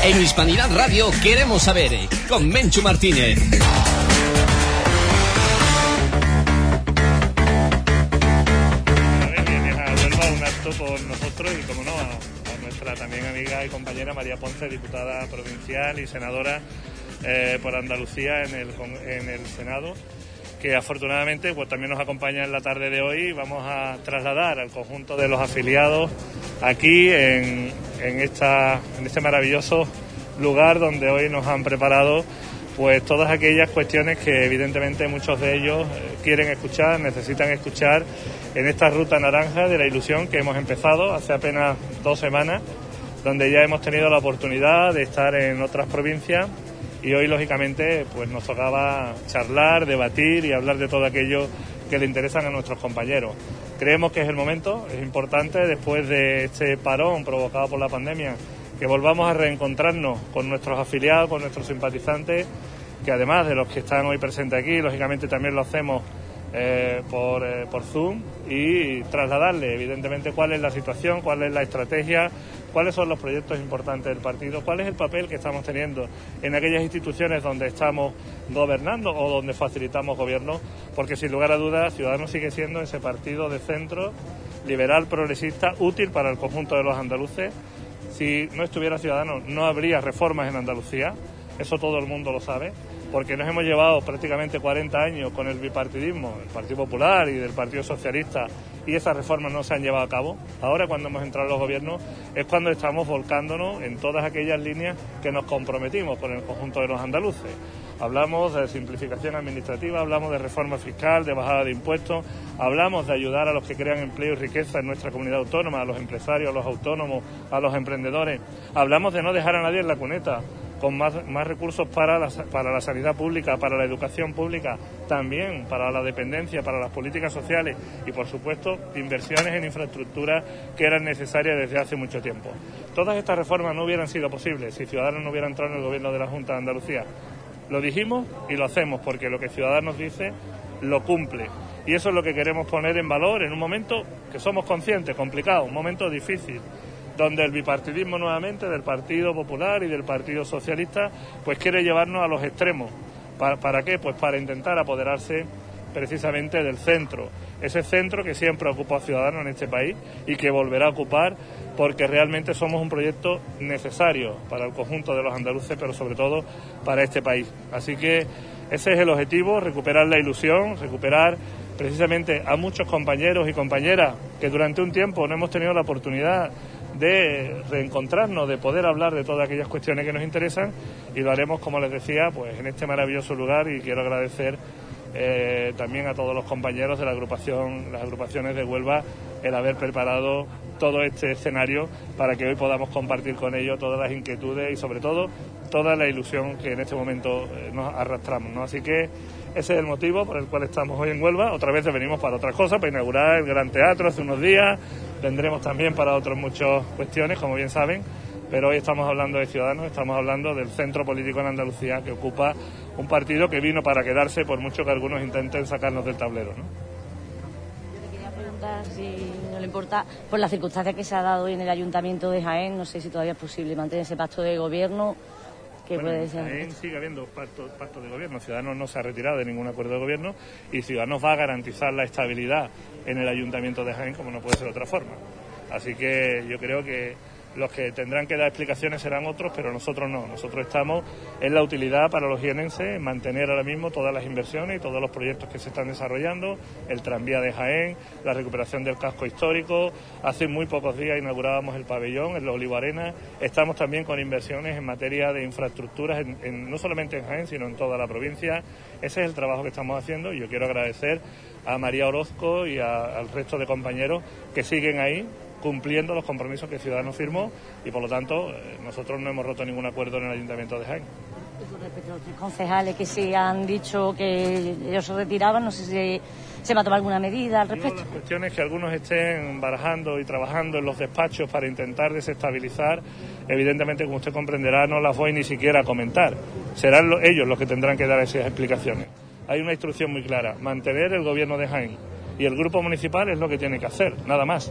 En Hispanidad Radio queremos saber, con Menchu Martínez. Vienes a Huelva a un acto con nosotros y, como no, a nuestra también amiga y compañera María Ponce, diputada provincial y senadora por Andalucía en el Senado, que afortunadamente pues también nos acompaña en la tarde de hoy. Vamos a trasladar al conjunto de los afiliados aquí en este maravilloso lugar donde hoy nos han preparado pues todas aquellas cuestiones que evidentemente muchos de ellos quieren escuchar, necesitan escuchar en esta ruta naranja de la ilusión que hemos empezado hace apenas 2 semanas, donde ya hemos tenido la oportunidad de estar en otras provincias. Y hoy, lógicamente, pues nos tocaba charlar, debatir y hablar de todo aquello que le interesan a nuestros compañeros. Creemos que es el momento, es importante, después de este parón provocado por la pandemia, que volvamos a reencontrarnos con nuestros afiliados, con nuestros simpatizantes, que además de los que están hoy presentes aquí, lógicamente también lo hacemos por Zoom, y trasladarle evidentemente cuál es la situación, cuál es la estrategia, cuáles son los proyectos importantes del partido, cuál es el papel que estamos teniendo en aquellas instituciones donde estamos gobernando o donde facilitamos gobierno, porque sin lugar a dudas Ciudadanos sigue siendo ese partido de centro, liberal, progresista, útil para el conjunto de los andaluces. Si no estuviera Ciudadanos no habría reformas en Andalucía, eso todo el mundo lo sabe, porque nos hemos llevado prácticamente 40 años con el bipartidismo, el Partido Popular y del Partido Socialista, y esas reformas no se han llevado a cabo. Ahora, cuando hemos entrado en los gobiernos, es cuando estamos volcándonos en todas aquellas líneas que nos comprometimos con el conjunto de los andaluces. Hablamos de simplificación administrativa, hablamos de reforma fiscal, de bajada de impuestos, hablamos de ayudar a los que crean empleo y riqueza en nuestra comunidad autónoma, a los empresarios, a los autónomos, a los emprendedores. Hablamos de no dejar a nadie en la cuneta, con más recursos para la sanidad pública, para la educación pública, también para la dependencia, para las políticas sociales y, por supuesto, inversiones en infraestructura que eran necesarias desde hace mucho tiempo. Todas estas reformas no hubieran sido posibles si Ciudadanos no hubiera entrado en el gobierno de la Junta de Andalucía. Lo dijimos y lo hacemos, porque lo que Ciudadanos dice lo cumple. Y eso es lo que queremos poner en valor en un momento que somos conscientes, complicado, un momento difícil, donde el bipartidismo nuevamente del Partido Popular y del Partido Socialista pues quiere llevarnos a los extremos. ¿Para qué? Pues para intentar apoderarse precisamente del centro, ese centro que siempre ocupó a Ciudadanos en este país y que volverá a ocupar, porque realmente somos un proyecto necesario para el conjunto de los andaluces, pero sobre todo para este país. Así que ese es el objetivo, recuperar la ilusión, recuperar precisamente a muchos compañeros y compañeras que durante un tiempo no hemos tenido la oportunidad de reencontrarnos, de poder hablar de todas aquellas cuestiones que nos interesan, y lo haremos, como les decía, pues en este maravilloso lugar. Y quiero agradecer también a todos los compañeros de las agrupaciones de Huelva, el haber preparado todo este escenario para que hoy podamos compartir con ellos todas las inquietudes y sobre todo toda la ilusión que en este momento nos arrastramos, ¿no? Así que ese es el motivo por el cual estamos hoy en Huelva. Otra vez venimos para otras cosas, para inaugurar el Gran Teatro hace unos días, vendremos también para otras muchas cuestiones, como bien saben, pero hoy estamos hablando de Ciudadanos, estamos hablando del centro político en Andalucía, que ocupa un partido que vino para quedarse, por mucho que algunos intenten sacarnos del tablero, ¿no? Yo te quería preguntar, si no le importa, por las circunstancias que se ha dado hoy en el Ayuntamiento de Jaén, no sé si todavía es posible mantener ese pacto de gobierno. En Jaén sigue habiendo pacto de gobierno. Ciudadanos no se ha retirado de ningún acuerdo de gobierno y Ciudadanos va a garantizar la estabilidad en el Ayuntamiento de Jaén, como no puede ser de otra forma. Así que yo creo que los que tendrán que dar explicaciones serán otros, pero nosotros no. Nosotros estamos en la utilidad para los jienenses, en mantener ahora mismo todas las inversiones y todos los proyectos que se están desarrollando, el tranvía de Jaén, la recuperación del casco histórico. Hace muy pocos días inaugurábamos el pabellón en la Olivo Arena. Estamos también con inversiones en materia de infraestructuras, no solamente en Jaén, sino en toda la provincia. Ese es el trabajo que estamos haciendo y yo quiero agradecer a María Orozco y al resto de compañeros que siguen ahí, cumpliendo los compromisos que Ciudadanos firmó, y por lo tanto nosotros no hemos roto ningún acuerdo en el Ayuntamiento de Jaén. Y con respecto a los 3 concejales que sí han dicho que ellos se retiraban, no sé si se va a tomar alguna medida al respecto. Las cuestiones que algunos estén barajando y trabajando en los despachos para intentar desestabilizar, evidentemente, como usted comprenderá, no las voy ni siquiera a comentar. Serán ellos los que tendrán que dar esas explicaciones. Hay una instrucción muy clara: mantener el gobierno de Jaén, y el grupo municipal es lo que tiene que hacer, nada más.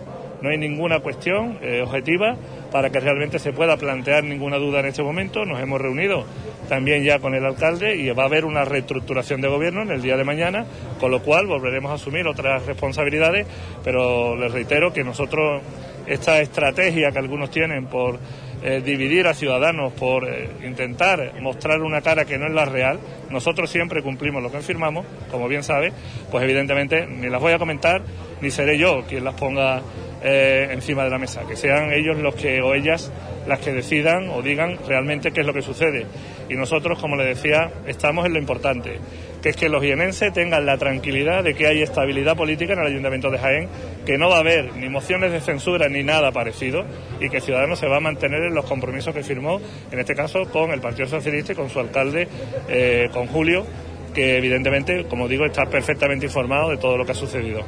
no hay ninguna cuestión objetiva para que realmente se pueda plantear ninguna duda en este momento. Nos hemos reunido también ya con el alcalde y va a haber una reestructuración de gobierno en el día de mañana, con lo cual volveremos a asumir otras responsabilidades, pero les reitero que nosotros esta estrategia que algunos tienen por dividir a ciudadanos, por intentar mostrar una cara que no es la real, nosotros siempre cumplimos lo que firmamos, como bien sabe, pues evidentemente ni las voy a comentar, ni seré yo quien las ponga encima de la mesa, que sean ellos los que o ellas las que decidan o digan realmente qué es lo que sucede. Y nosotros, como les decía, estamos en lo importante, que es que los jienenses tengan la tranquilidad de que hay estabilidad política en el Ayuntamiento de Jaén, que no va a haber ni mociones de censura ni nada parecido y que Ciudadanos se va a mantener en los compromisos que firmó, en este caso con el Partido Socialista y con su alcalde, con Julio, que evidentemente, como digo, está perfectamente informado de todo lo que ha sucedido.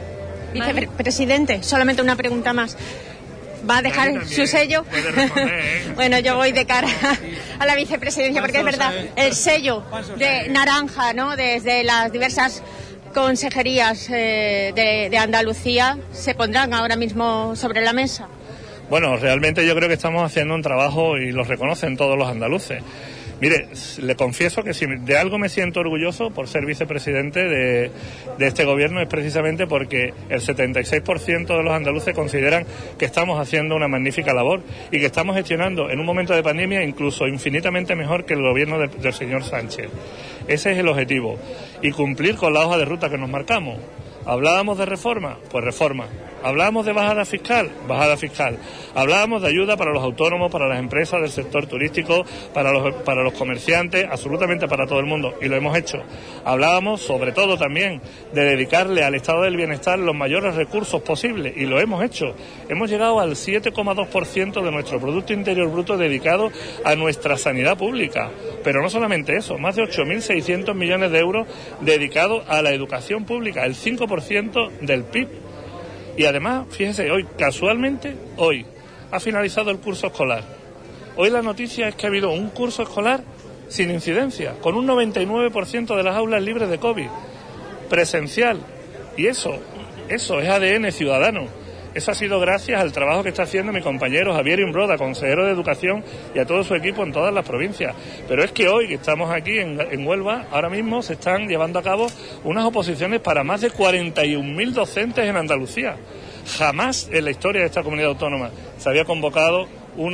Vicepresidente, solamente una pregunta más. ¿Va a dejar su sello? Bueno, yo voy de cara a la vicepresidencia, porque es verdad, el sello de naranja, ¿no?, desde las diversas consejerías de Andalucía, ¿se pondrán ahora mismo sobre la mesa? Bueno, realmente yo creo que estamos haciendo un trabajo y lo reconocen todos los andaluces. Mire, le confieso que si de algo me siento orgulloso por ser vicepresidente de este gobierno es precisamente porque el 76% de los andaluces consideran que estamos haciendo una magnífica labor y que estamos gestionando en un momento de pandemia incluso infinitamente mejor que el gobierno del señor Sánchez. Ese es el objetivo. Y cumplir con la hoja de ruta que nos marcamos. ¿Hablábamos de reforma? Pues reforma. ¿Hablábamos de bajada fiscal? Bajada fiscal. ¿Hablábamos de ayuda para los autónomos, para las empresas del sector turístico, para los comerciantes? Absolutamente para todo el mundo. Y lo hemos hecho. Hablábamos, sobre todo también, de dedicarle al estado del bienestar los mayores recursos posibles. Y lo hemos hecho. Hemos llegado al 7,2% de nuestro Producto Interior Bruto dedicado a nuestra sanidad pública. Pero no solamente eso, más de 8.600 millones de euros dedicados a la educación pública, el 5% del PIB. Y además, fíjese, casualmente, hoy ha finalizado el curso escolar. Hoy la noticia es que ha habido un curso escolar sin incidencia, con un 99% de las aulas libres de COVID, presencial. Y eso es ADN ciudadano. Eso ha sido gracias al trabajo que está haciendo mi compañero Javier Imbroda, consejero de Educación, y a todo su equipo en todas las provincias. Pero es que hoy, que estamos aquí en Huelva, ahora mismo se están llevando a cabo unas oposiciones para más de 41.000 docentes en Andalucía. Jamás en la historia de esta comunidad autónoma se había convocado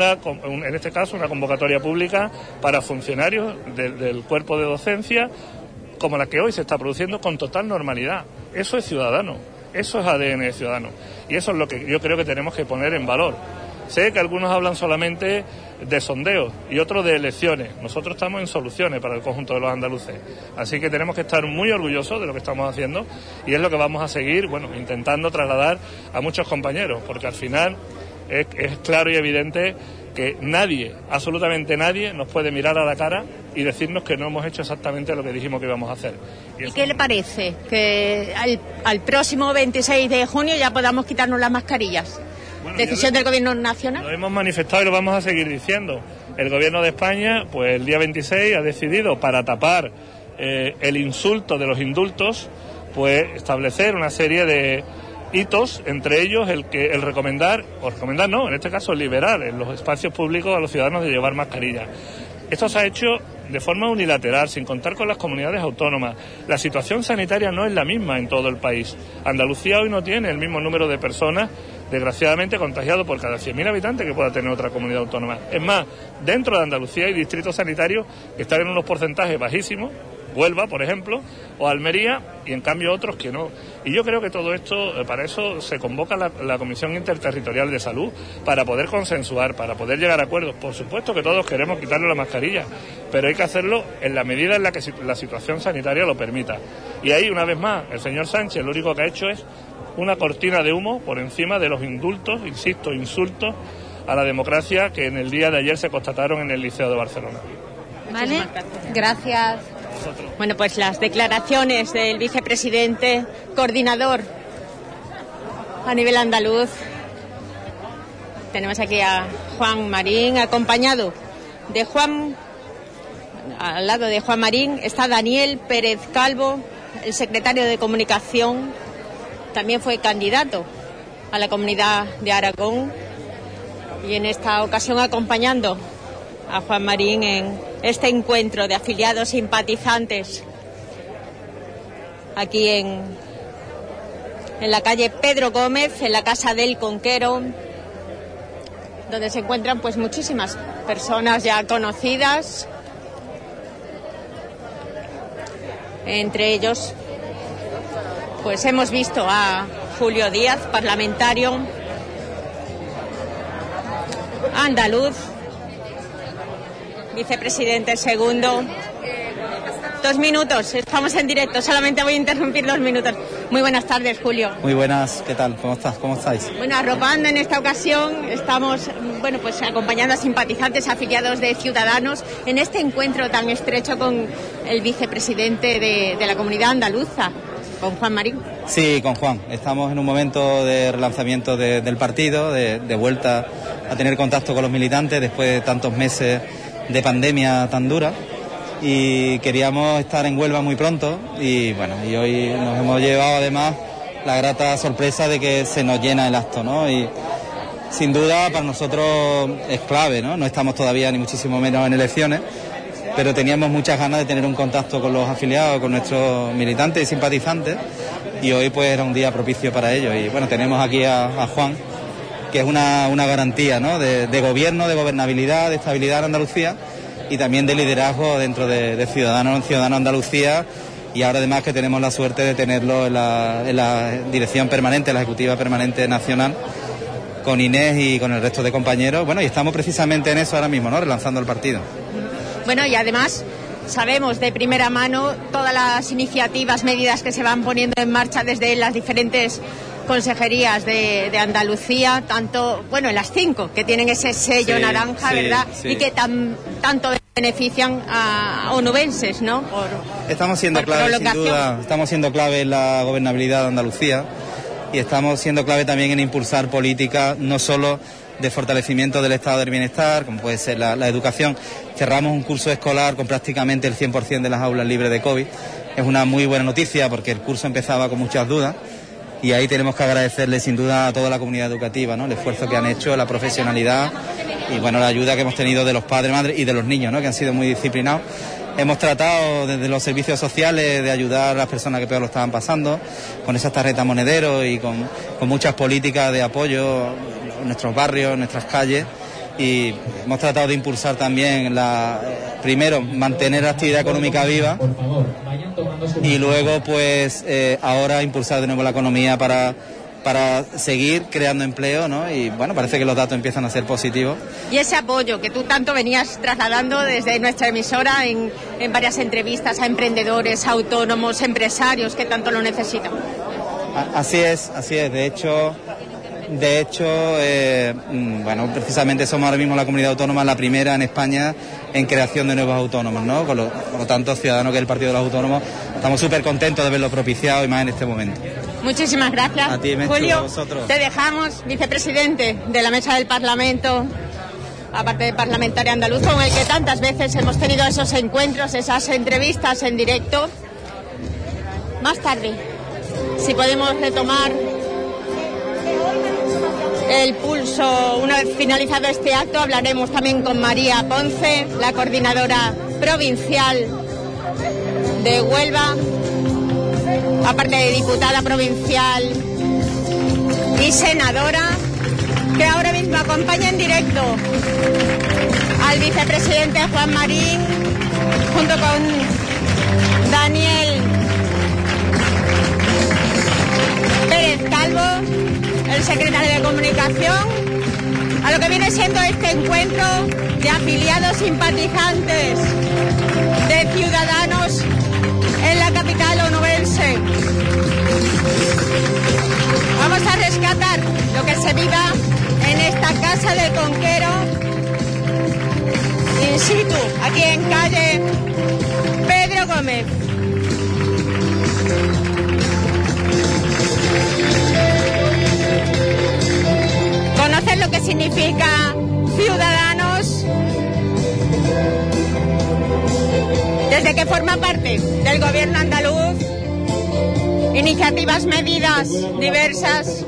en este caso una convocatoria pública para funcionarios del cuerpo de docencia como la que hoy se está produciendo con total normalidad. Eso es ciudadano. Eso es ADN ciudadano y eso es lo que yo creo que tenemos que poner en valor. Sé que algunos hablan solamente de sondeos y otros de elecciones. Nosotros estamos en soluciones para el conjunto de los andaluces. Así que tenemos que estar muy orgullosos de lo que estamos haciendo y es lo que vamos a seguir, intentando trasladar a muchos compañeros, porque al final es claro y evidente que nadie, absolutamente nadie, nos puede mirar a la cara y decirnos que no hemos hecho exactamente lo que dijimos que íbamos a hacer. ¿Y qué le parece? Que al próximo 26 de junio ya podamos quitarnos las mascarillas. ¿Decisión del Gobierno Nacional? Lo hemos manifestado y lo vamos a seguir diciendo. El Gobierno de España, pues el día 26 ha decidido, para tapar el insulto de los indultos, pues establecer una serie de hitos, entre ellos en este caso liberar en los espacios públicos a los ciudadanos de llevar mascarilla. Esto se ha hecho de forma unilateral, sin contar con las comunidades autónomas. La situación sanitaria no es la misma en todo el país. Andalucía hoy no tiene el mismo número de personas, desgraciadamente, contagiados por cada 100.000 habitantes que pueda tener otra comunidad autónoma. Es más, dentro de Andalucía hay distritos sanitarios que están en unos porcentajes bajísimos, Huelva, por ejemplo, o Almería, y en cambio otros que no. Y yo creo que todo esto, para eso se convoca la Comisión Interterritorial de Salud, para poder consensuar, para poder llegar a acuerdos. Por supuesto que todos queremos quitarle la mascarilla, pero hay que hacerlo en la medida en la que la situación sanitaria lo permita. Y ahí, una vez más, el señor Sánchez lo único que ha hecho es una cortina de humo por encima de los indultos, insisto, insultos a la democracia que en el día de ayer se constataron en el Liceo de Barcelona. Vale, gracias. Bueno, pues las declaraciones del vicepresidente coordinador a nivel andaluz. Tenemos aquí a Juan Marín, acompañado de al lado de Juan Marín está Daniel Pérez Calvo, el secretario de Comunicación, también fue candidato a la Comunidad de Aragón y en esta ocasión acompañando a Juan Marín en este encuentro de afiliados simpatizantes aquí en la calle Pedro Gómez, en la Casa del Conquero, donde se encuentran pues muchísimas personas ya conocidas, entre ellos pues hemos visto a Julio Díaz, parlamentario andaluz, vicepresidente segundo. 2 minutos, estamos en directo, solamente voy a interrumpir 2 minutos. Muy buenas tardes, Julio. Muy buenas, ¿qué tal? ¿Cómo estás? ¿Cómo estáis? Bueno, arropando en esta ocasión, estamos, bueno, pues acompañando a simpatizantes afiliados de Ciudadanos en este encuentro tan estrecho con el vicepresidente de la Comunidad Andaluza, con Juan Marín. Sí, con Juan. Estamos en un momento de relanzamiento del partido, de vuelta a tener contacto con los militantes después de tantos meses de pandemia tan dura. Y queríamos estar en Huelva muy pronto y bueno, y hoy nos hemos llevado además la grata sorpresa de que se nos llena el acto, ¿no? Y sin duda para nosotros es clave, ¿no? No estamos todavía ni muchísimo menos en elecciones, pero teníamos muchas ganas de tener un contacto con los afiliados, con nuestros militantes y simpatizantes, y hoy pues era un día propicio para ello. Y bueno, tenemos aquí a Juan, que es una garantía, ¿no? De gobierno, de gobernabilidad, de estabilidad en Andalucía, y también de liderazgo dentro de Ciudadanos Andalucía, y ahora además que tenemos la suerte de tenerlo en la dirección permanente, la ejecutiva permanente nacional, con Inés y con el resto de compañeros. Bueno, y estamos precisamente en eso ahora mismo, ¿no? Relanzando el partido. Bueno, y además sabemos de primera mano todas las iniciativas, medidas que se van poniendo en marcha desde las diferentes consejerías de Andalucía, tanto, bueno, en las 5 que tienen ese sello naranja, ¿verdad? Sí. Y que tanto benefician a onubenses, ¿no? Estamos siendo clave, sin duda, estamos siendo clave en la gobernabilidad de Andalucía y estamos siendo clave también en impulsar políticas no solo de fortalecimiento del estado del bienestar, como puede ser la educación. Cerramos un curso escolar con prácticamente el 100% de las aulas libres de COVID. Es una muy buena noticia porque el curso empezaba con muchas dudas. Y ahí tenemos que agradecerle sin duda a toda la comunidad educativa, ¿no? El esfuerzo que han hecho, la profesionalidad y bueno, la ayuda que hemos tenido de los padres, madres y de los niños, ¿no? Que han sido muy disciplinados. Hemos tratado desde los servicios sociales de ayudar a las personas que peor lo estaban pasando, con esas tarjetas monedero y con muchas políticas de apoyo en nuestros barrios, en nuestras calles. Y hemos tratado de impulsar también primero mantener la actividad económica viva y luego pues ahora impulsar de nuevo la economía para seguir creando empleo, ¿no? Y bueno, parece que los datos empiezan a ser positivos. Y ese apoyo que tú tanto venías trasladando desde nuestra emisora en varias entrevistas a emprendedores, autónomos, empresarios que tanto lo necesitan. Así es. De hecho, bueno, precisamente somos ahora mismo la comunidad autónoma la primera en España en creación de nuevos autónomos, ¿no? Por lo tanto, Ciudadanos, que es el Partido de los Autónomos, estamos súper contentos de verlo propiciado y más en este momento. Muchísimas gracias. A ti, Menchu, Julio, a vosotros. Te dejamos, vicepresidente de la Mesa del Parlamento, aparte de parlamentario andaluz, con el que tantas veces hemos tenido esos encuentros, esas entrevistas en directo. Más tarde, si podemos retomar el pulso, una vez finalizado este acto, hablaremos también con María Ponce, la coordinadora provincial de Huelva, aparte de diputada provincial y senadora, que ahora mismo acompaña en directo al vicepresidente Juan Marín, junto con Daniel Pérez Calvo, el secretario de Comunicación, a lo que viene siendo este encuentro de afiliados simpatizantes de Ciudadanos en la capital onubense. Vamos a rescatar lo que se viva en esta Casa del Conquero, in situ, aquí en calle Pedro Gómez. Conocer lo que significa Ciudadanos desde que forma parte del gobierno andaluz iniciativas, medidas diversas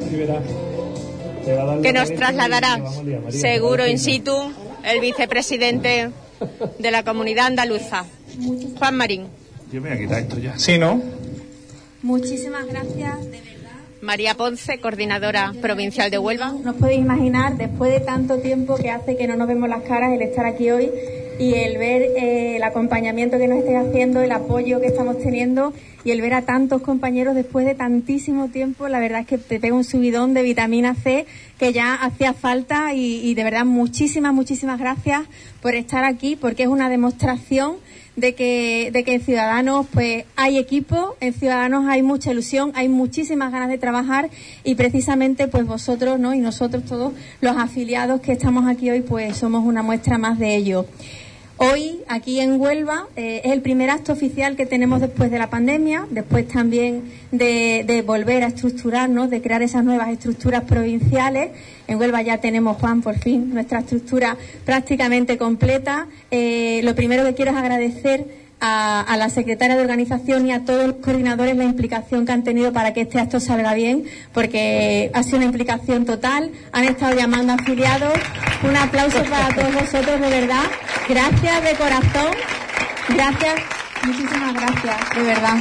que nos trasladará seguro in situ el vicepresidente de la Comunidad Andaluza, Juan Marín. Yo me voy a quitar esto ya. Sí, ¿no? Muchísimas gracias, de verdad. María Ponce, coordinadora provincial de Huelva. No os podéis imaginar, después de tanto tiempo que hace que no nos vemos las caras, el estar aquí hoy y el ver el acompañamiento que nos estáis haciendo, el apoyo que estamos teniendo y el ver a tantos compañeros después de tantísimo tiempo, la verdad es que te pega un subidón de vitamina C que ya hacía falta y de verdad muchísimas gracias por estar aquí, porque es una demostración de que en Ciudadanos pues hay equipo, en Ciudadanos hay mucha ilusión, hay muchísimas ganas de trabajar y precisamente pues vosotros, ¿no?, y nosotros todos los afiliados que estamos aquí hoy pues somos una muestra más de ello. Hoy, aquí en Huelva, es el primer acto oficial que tenemos después de la pandemia, después también de volver a estructurarnos, de crear esas nuevas estructuras provinciales. En Huelva ya tenemos, Juan, por fin, nuestra estructura prácticamente completa. Lo primero que quiero es agradecer a la secretaria de organización y a todos los coordinadores la implicación que han tenido para que este acto salga bien, porque ha sido una implicación total. Han estado llamando a afiliados. Un aplauso para todos vosotros, de verdad. Gracias de corazón. Gracias, muchísimas gracias, de verdad.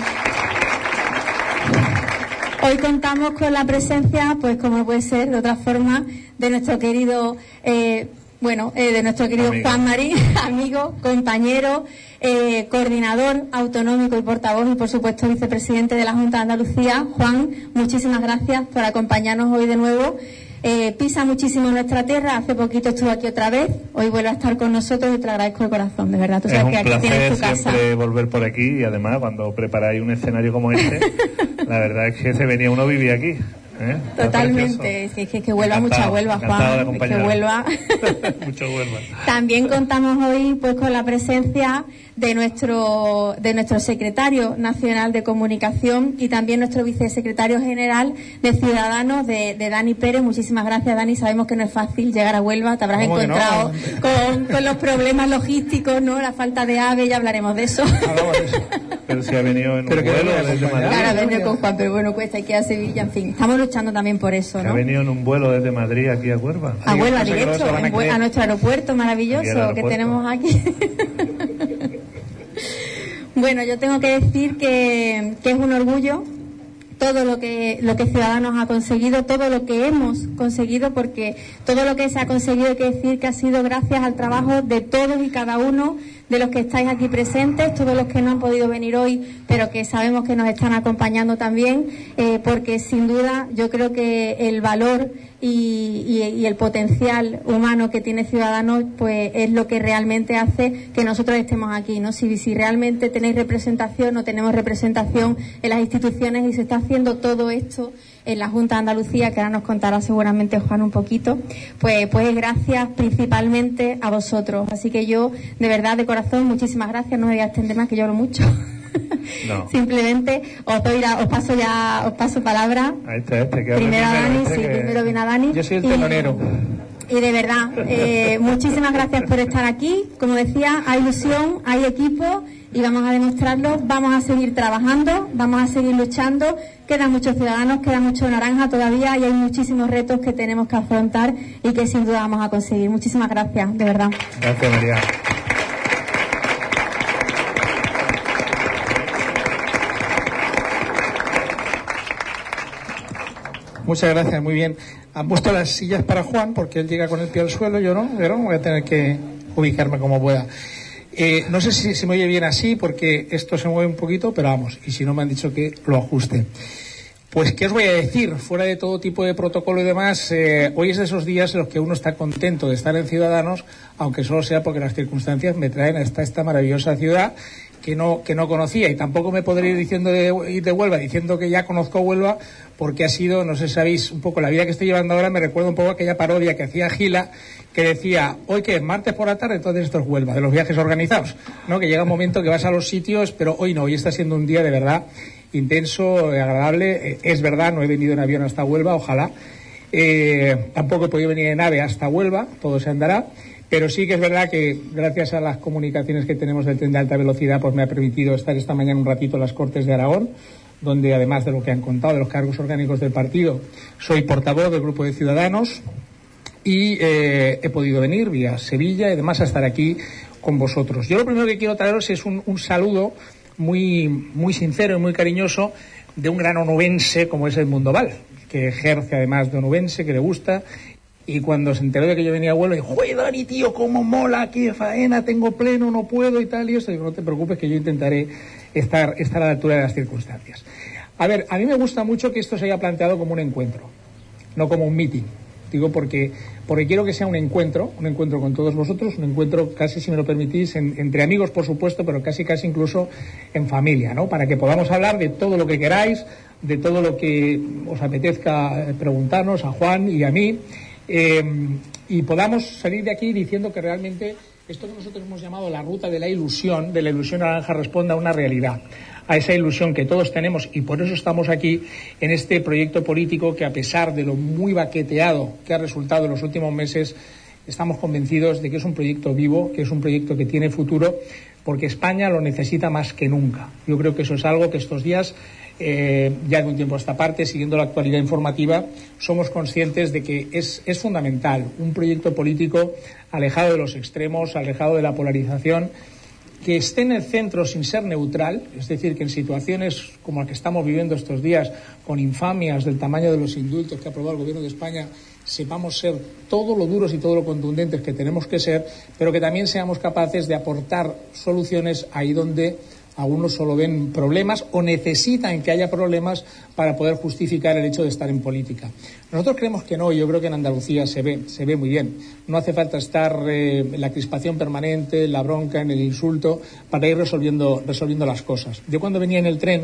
Hoy contamos con la presencia, pues como puede ser de otra forma, de nuestro querido de nuestro querido amigo Juan Marín, amigo, compañero, coordinador autonómico y portavoz y por supuesto vicepresidente de la Junta de Andalucía. Juan, muchísimas gracias por acompañarnos hoy de nuevo. Pisa muchísimo nuestra tierra, hace poquito estuvo aquí otra vez, hoy vuelve a estar con nosotros y te lo agradezco de corazón, de verdad. Tú sabes que aquí tienes tu casa. Es un placer siempre volver por aquí y además cuando preparáis un escenario como este, la verdad es que se venía uno a vivir aquí. Totalmente, sí, es que Huelva, mucha Huelva, Juan, es que Huelva. Mucho Huelva. También contamos hoy pues con la presencia de nuestro secretario nacional de comunicación y también nuestro vicesecretario general de Ciudadanos, de Dani Pérez. Muchísimas gracias, Dani. Sabemos que no es fácil llegar a Huelva, te habrás encontrado con los problemas logísticos, ¿no? La falta de AVE, ya hablaremos de eso. Pero si ha venido en un vuelo desde Madrid. Claro, ha venido con Juan, pero bueno, cuesta que ir a Sevilla, en fin. Estamos luchando también por eso, ¿no? Ha venido en un vuelo desde Madrid aquí a Huelva. A Huelva, directo, a nuestro aeropuerto maravilloso que tenemos aquí. Bueno, yo tengo que decir que es un orgullo todo lo que Ciudadanos ha conseguido, todo lo que hemos conseguido, porque todo lo que se ha conseguido hay que decir que ha sido gracias al trabajo de todos y cada uno de los que estáis aquí presentes, todos los que no han podido venir hoy, pero que sabemos que nos están acompañando también, porque sin duda yo creo que el valor y el potencial humano que tiene Ciudadanos pues es lo que realmente hace que nosotros estemos aquí, ¿no? Si realmente tenéis representación o tenemos representación en las instituciones y se está haciendo todo esto en la Junta de Andalucía, que ahora nos contará seguramente Juan un poquito, pues gracias principalmente a vosotros. Así que yo, de verdad, de corazón, muchísimas gracias. No me voy a extender más, que yo hablo mucho. No. Simplemente os paso palabra. Primero a Dani, primero viene a Dani. Yo soy el telonero. Y de verdad, muchísimas gracias por estar aquí. Como decía, hay ilusión, hay equipo y vamos a demostrarlo. Vamos a seguir trabajando, vamos a seguir luchando. Quedan muchos Ciudadanos, queda mucho naranja todavía y hay muchísimos retos que tenemos que afrontar y que sin duda vamos a conseguir. Muchísimas gracias, de verdad. Gracias, María. Muchas gracias, muy bien. Han puesto las sillas para Juan porque él llega con el pie al suelo, yo no, pero voy a tener que ubicarme como pueda. No sé si se me oye bien así porque esto se mueve un poquito, pero vamos, y si no me han dicho que lo ajuste. Pues, ¿qué os voy a decir? Fuera de todo tipo de protocolo y demás, hoy es de esos días en los que uno está contento de estar en Ciudadanos, aunque solo sea porque las circunstancias me traen hasta esta maravillosa ciudad que no conocía, y tampoco me podré ir diciendo ir de Huelva diciendo que ya conozco Huelva, porque ha sido, no sé si sabéis, un poco la vida que estoy llevando ahora me recuerda un poco a aquella parodia que hacía Gila, que decía, hoy que es martes por la tarde, entonces esto es Huelva, de los viajes organizados, ¿no? Que llega un momento que vas a los sitios, pero hoy no, hoy está siendo un día de verdad intenso, agradable. Es verdad, no he venido en avión hasta Huelva, ojalá. Tampoco he podido venir en AVE hasta Huelva, todo se andará. Pero sí que es verdad que gracias a las comunicaciones que tenemos del tren de alta velocidad, pues me ha permitido estar esta mañana un ratito en las Cortes de Aragón, donde además de lo que han contado de los cargos orgánicos del partido, soy portavoz del Grupo de Ciudadanos y he podido venir vía Sevilla y además a estar aquí con vosotros. Yo lo primero que quiero traeros es un saludo muy, muy sincero y muy cariñoso de un gran onubense como es Edmundo Val, que ejerce además de onubense, que le gusta, y cuando se enteró de que yo venía a vuelo, dijo: ¡Joder, Dani, tío, cómo mola aquí de faena, tengo pleno, no puedo y tal! Y eso, digo, no te preocupes que yo intentaré estar a la altura de las circunstancias. A ver, a mí me gusta mucho que esto se haya planteado como un encuentro, no como un meeting. Digo porque quiero que sea un encuentro con todos vosotros, un encuentro casi, si me lo permitís, entre amigos, por supuesto, pero casi incluso en familia, ¿no? Para que podamos hablar de todo lo que queráis, de todo lo que os apetezca preguntarnos a Juan y a mí, y podamos salir de aquí diciendo que realmente esto que nosotros hemos llamado la ruta de la ilusión naranja, responda a una realidad, a esa ilusión que todos tenemos, y por eso estamos aquí en este proyecto político que, a pesar de lo muy baqueteado que ha resultado en los últimos meses, estamos convencidos de que es un proyecto vivo, que es un proyecto que tiene futuro, porque España lo necesita más que nunca. Yo creo que eso es algo que estos días, ya de un tiempo a esta parte, siguiendo la actualidad informativa, somos conscientes de que es fundamental un proyecto político alejado de los extremos, alejado de la polarización, que esté en el centro sin ser neutral, es decir, que en situaciones como la que estamos viviendo estos días, con infamias del tamaño de los indultos que ha aprobado el Gobierno de España, sepamos ser todo lo duros y todo lo contundentes que tenemos que ser, pero que también seamos capaces de aportar soluciones ahí donde algunos solo ven problemas o necesitan que haya problemas para poder justificar el hecho de estar en política. Nosotros creemos que no, yo creo que en Andalucía se ve muy bien. No hace falta estar en la crispación permanente, en la bronca, en el insulto, para ir resolviendo las cosas. Yo cuando venía en el tren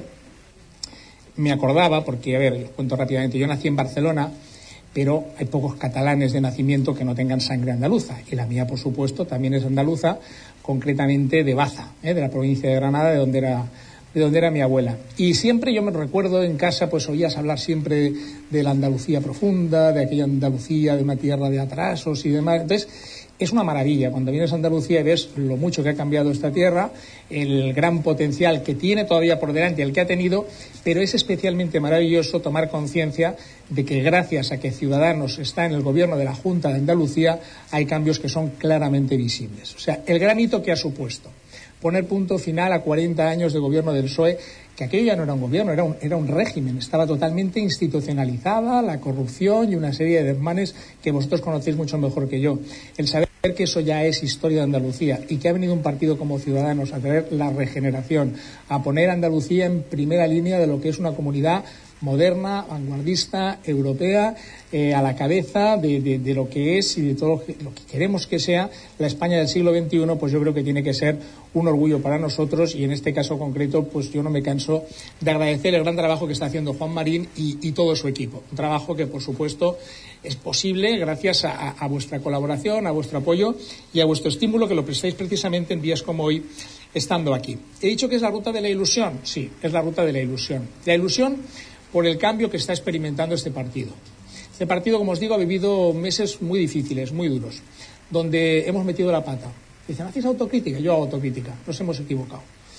me acordaba, porque, a ver, os cuento rápidamente, yo nací en Barcelona, pero hay pocos catalanes de nacimiento que no tengan sangre andaluza, y la mía, por supuesto, también es andaluza, concretamente de Baza, de la provincia de Granada, de donde era mi abuela. Y siempre yo me recuerdo en casa, pues oías hablar siempre de la Andalucía profunda, de aquella Andalucía de una tierra de atrasos y demás. Entonces, es una maravilla cuando vienes a Andalucía y ves lo mucho que ha cambiado esta tierra, el gran potencial que tiene todavía por delante, el que ha tenido, pero es especialmente maravilloso tomar conciencia de que gracias a que Ciudadanos está en el gobierno de la Junta de Andalucía hay cambios que son claramente visibles. O sea, el gran hito que ha supuesto poner punto final a 40 años de gobierno del PSOE, que aquello ya no era un gobierno, era un régimen, estaba totalmente institucionalizada la corrupción y una serie de desmanes que vosotros conocéis mucho mejor que yo. El saber que eso ya es historia de Andalucía y que ha venido un partido como Ciudadanos a traer la regeneración, a poner a Andalucía en primera línea de lo que es una comunidad moderna, vanguardista, europea, a la cabeza de lo que es y de todo lo que queremos que sea la España del siglo XXI, pues yo creo que tiene que ser un orgullo para nosotros, y en este caso concreto, pues yo no me canso de agradecer el gran trabajo que está haciendo Juan Marín y todo su equipo. Un trabajo que, por supuesto, es posible gracias a vuestra colaboración, a vuestro apoyo y a vuestro estímulo, que lo prestáis precisamente en días como hoy, estando aquí. He dicho que es la ruta de la ilusión. Sí, es la ruta de la ilusión. La ilusión por el cambio que está experimentando este partido. Este partido, como os digo, ha vivido meses muy difíciles, muy duros, donde hemos metido la pata. Dicen, ¿hacéis autocrítica? Yo hago autocrítica. Nos hemos equivocado.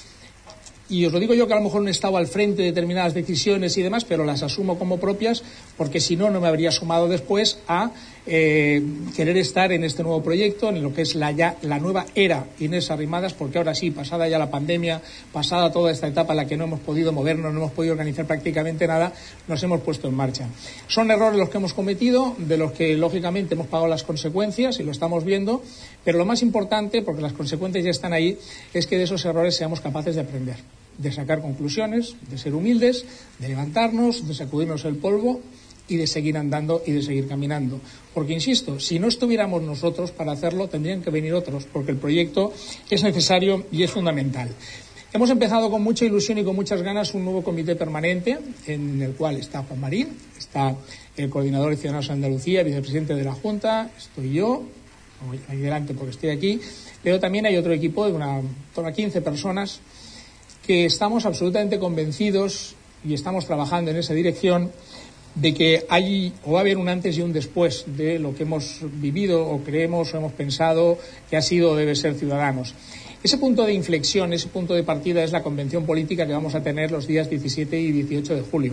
Y os lo digo yo, que a lo mejor no he estado al frente de determinadas decisiones y demás, pero las asumo como propias, porque si no, no me habría sumado después a querer estar en este nuevo proyecto, en lo que es la nueva era Inés Arrimadas, porque ahora sí, pasada ya la pandemia, pasada toda esta etapa en la que no hemos podido movernos, no hemos podido organizar prácticamente nada, nos hemos puesto en marcha. Son errores los que hemos cometido, de los que lógicamente hemos pagado las consecuencias y lo estamos viendo, pero lo más importante, porque las consecuencias ya están ahí, es que de esos errores seamos capaces de aprender, de sacar conclusiones, de ser humildes, de levantarnos, de sacudirnos el polvo y de seguir andando y de seguir caminando. Porque, insisto, si no estuviéramos nosotros para hacerlo, tendrían que venir otros, porque el proyecto es necesario y es fundamental. Hemos empezado con mucha ilusión y con muchas ganas un nuevo comité permanente, en el cual está Juan Marín, está el coordinador de Ciudadanos de Andalucía, vicepresidente de la Junta, estoy yo, voy ahí delante porque estoy aquí, pero también hay otro equipo de torno a 15 personas que estamos absolutamente convencidos y estamos trabajando en esa dirección de que hay o va a haber un antes y un después de lo que hemos vivido o creemos o hemos pensado que ha sido o debe ser Ciudadanos. Ese punto de inflexión, ese punto de partida es la convención política que vamos a tener los días 17 y 18 de julio.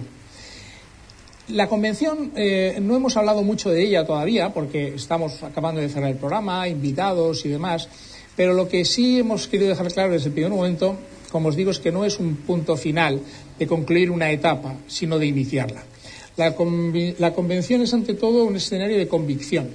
La convención, no hemos hablado mucho de ella todavía porque estamos acabando de cerrar el programa, invitados y demás, pero lo que sí hemos querido dejar claro desde el primer momento, como os digo, es que no es un punto final de concluir una etapa, sino de iniciarla. La convención es ante todo un escenario de convicción.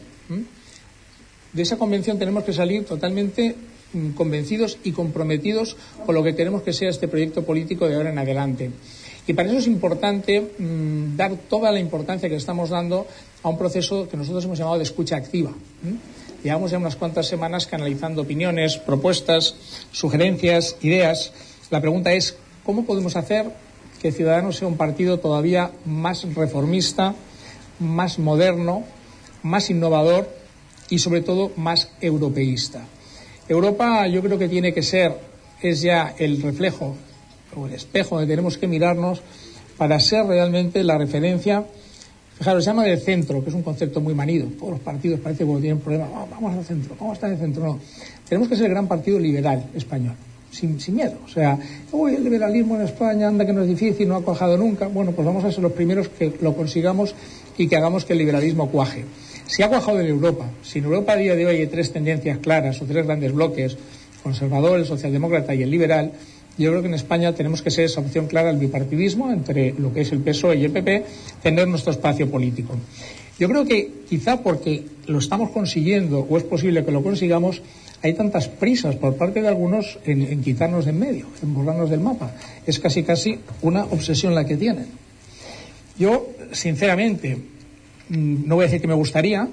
De esa convención tenemos que salir totalmente convencidos y comprometidos con lo que queremos que sea este proyecto político de ahora en adelante. Y para eso es importante dar toda la importancia que estamos dando a un proceso que nosotros hemos llamado de escucha activa. Llevamos ya unas cuantas semanas canalizando opiniones, propuestas, sugerencias, ideas. La pregunta es, ¿cómo podemos hacer que Ciudadanos sea un partido todavía más reformista, más moderno, más innovador y sobre todo más europeísta? Europa yo creo que tiene que ser, es ya el reflejo o el espejo donde tenemos que mirarnos para ser realmente la referencia. Fijaros, se llama del centro, que es un concepto muy manido. Todos los partidos parece que cuando tienen problemas, vamos al centro, vamos a estar en el centro. No, tenemos que ser el gran partido liberal español. Sin miedo, o sea, el liberalismo en España anda que no es difícil, no ha cuajado nunca. Bueno, pues vamos a ser los primeros que lo consigamos y que hagamos que el liberalismo cuaje. Si ha cuajado en Europa, si en Europa a día de hoy hay tres tendencias claras o tres grandes bloques, conservador, el socialdemócrata y el liberal, yo creo que en España tenemos que ser esa opción clara al bipartidismo entre lo que es el PSOE y el PP, tener nuestro espacio político. Yo creo que quizá porque lo estamos consiguiendo o es posible que lo consigamos, hay tantas prisas por parte de algunos en quitarnos de en medio, en borrarnos del mapa. Es casi una obsesión la que tienen. Yo, sinceramente, no voy a decir que me gustaría,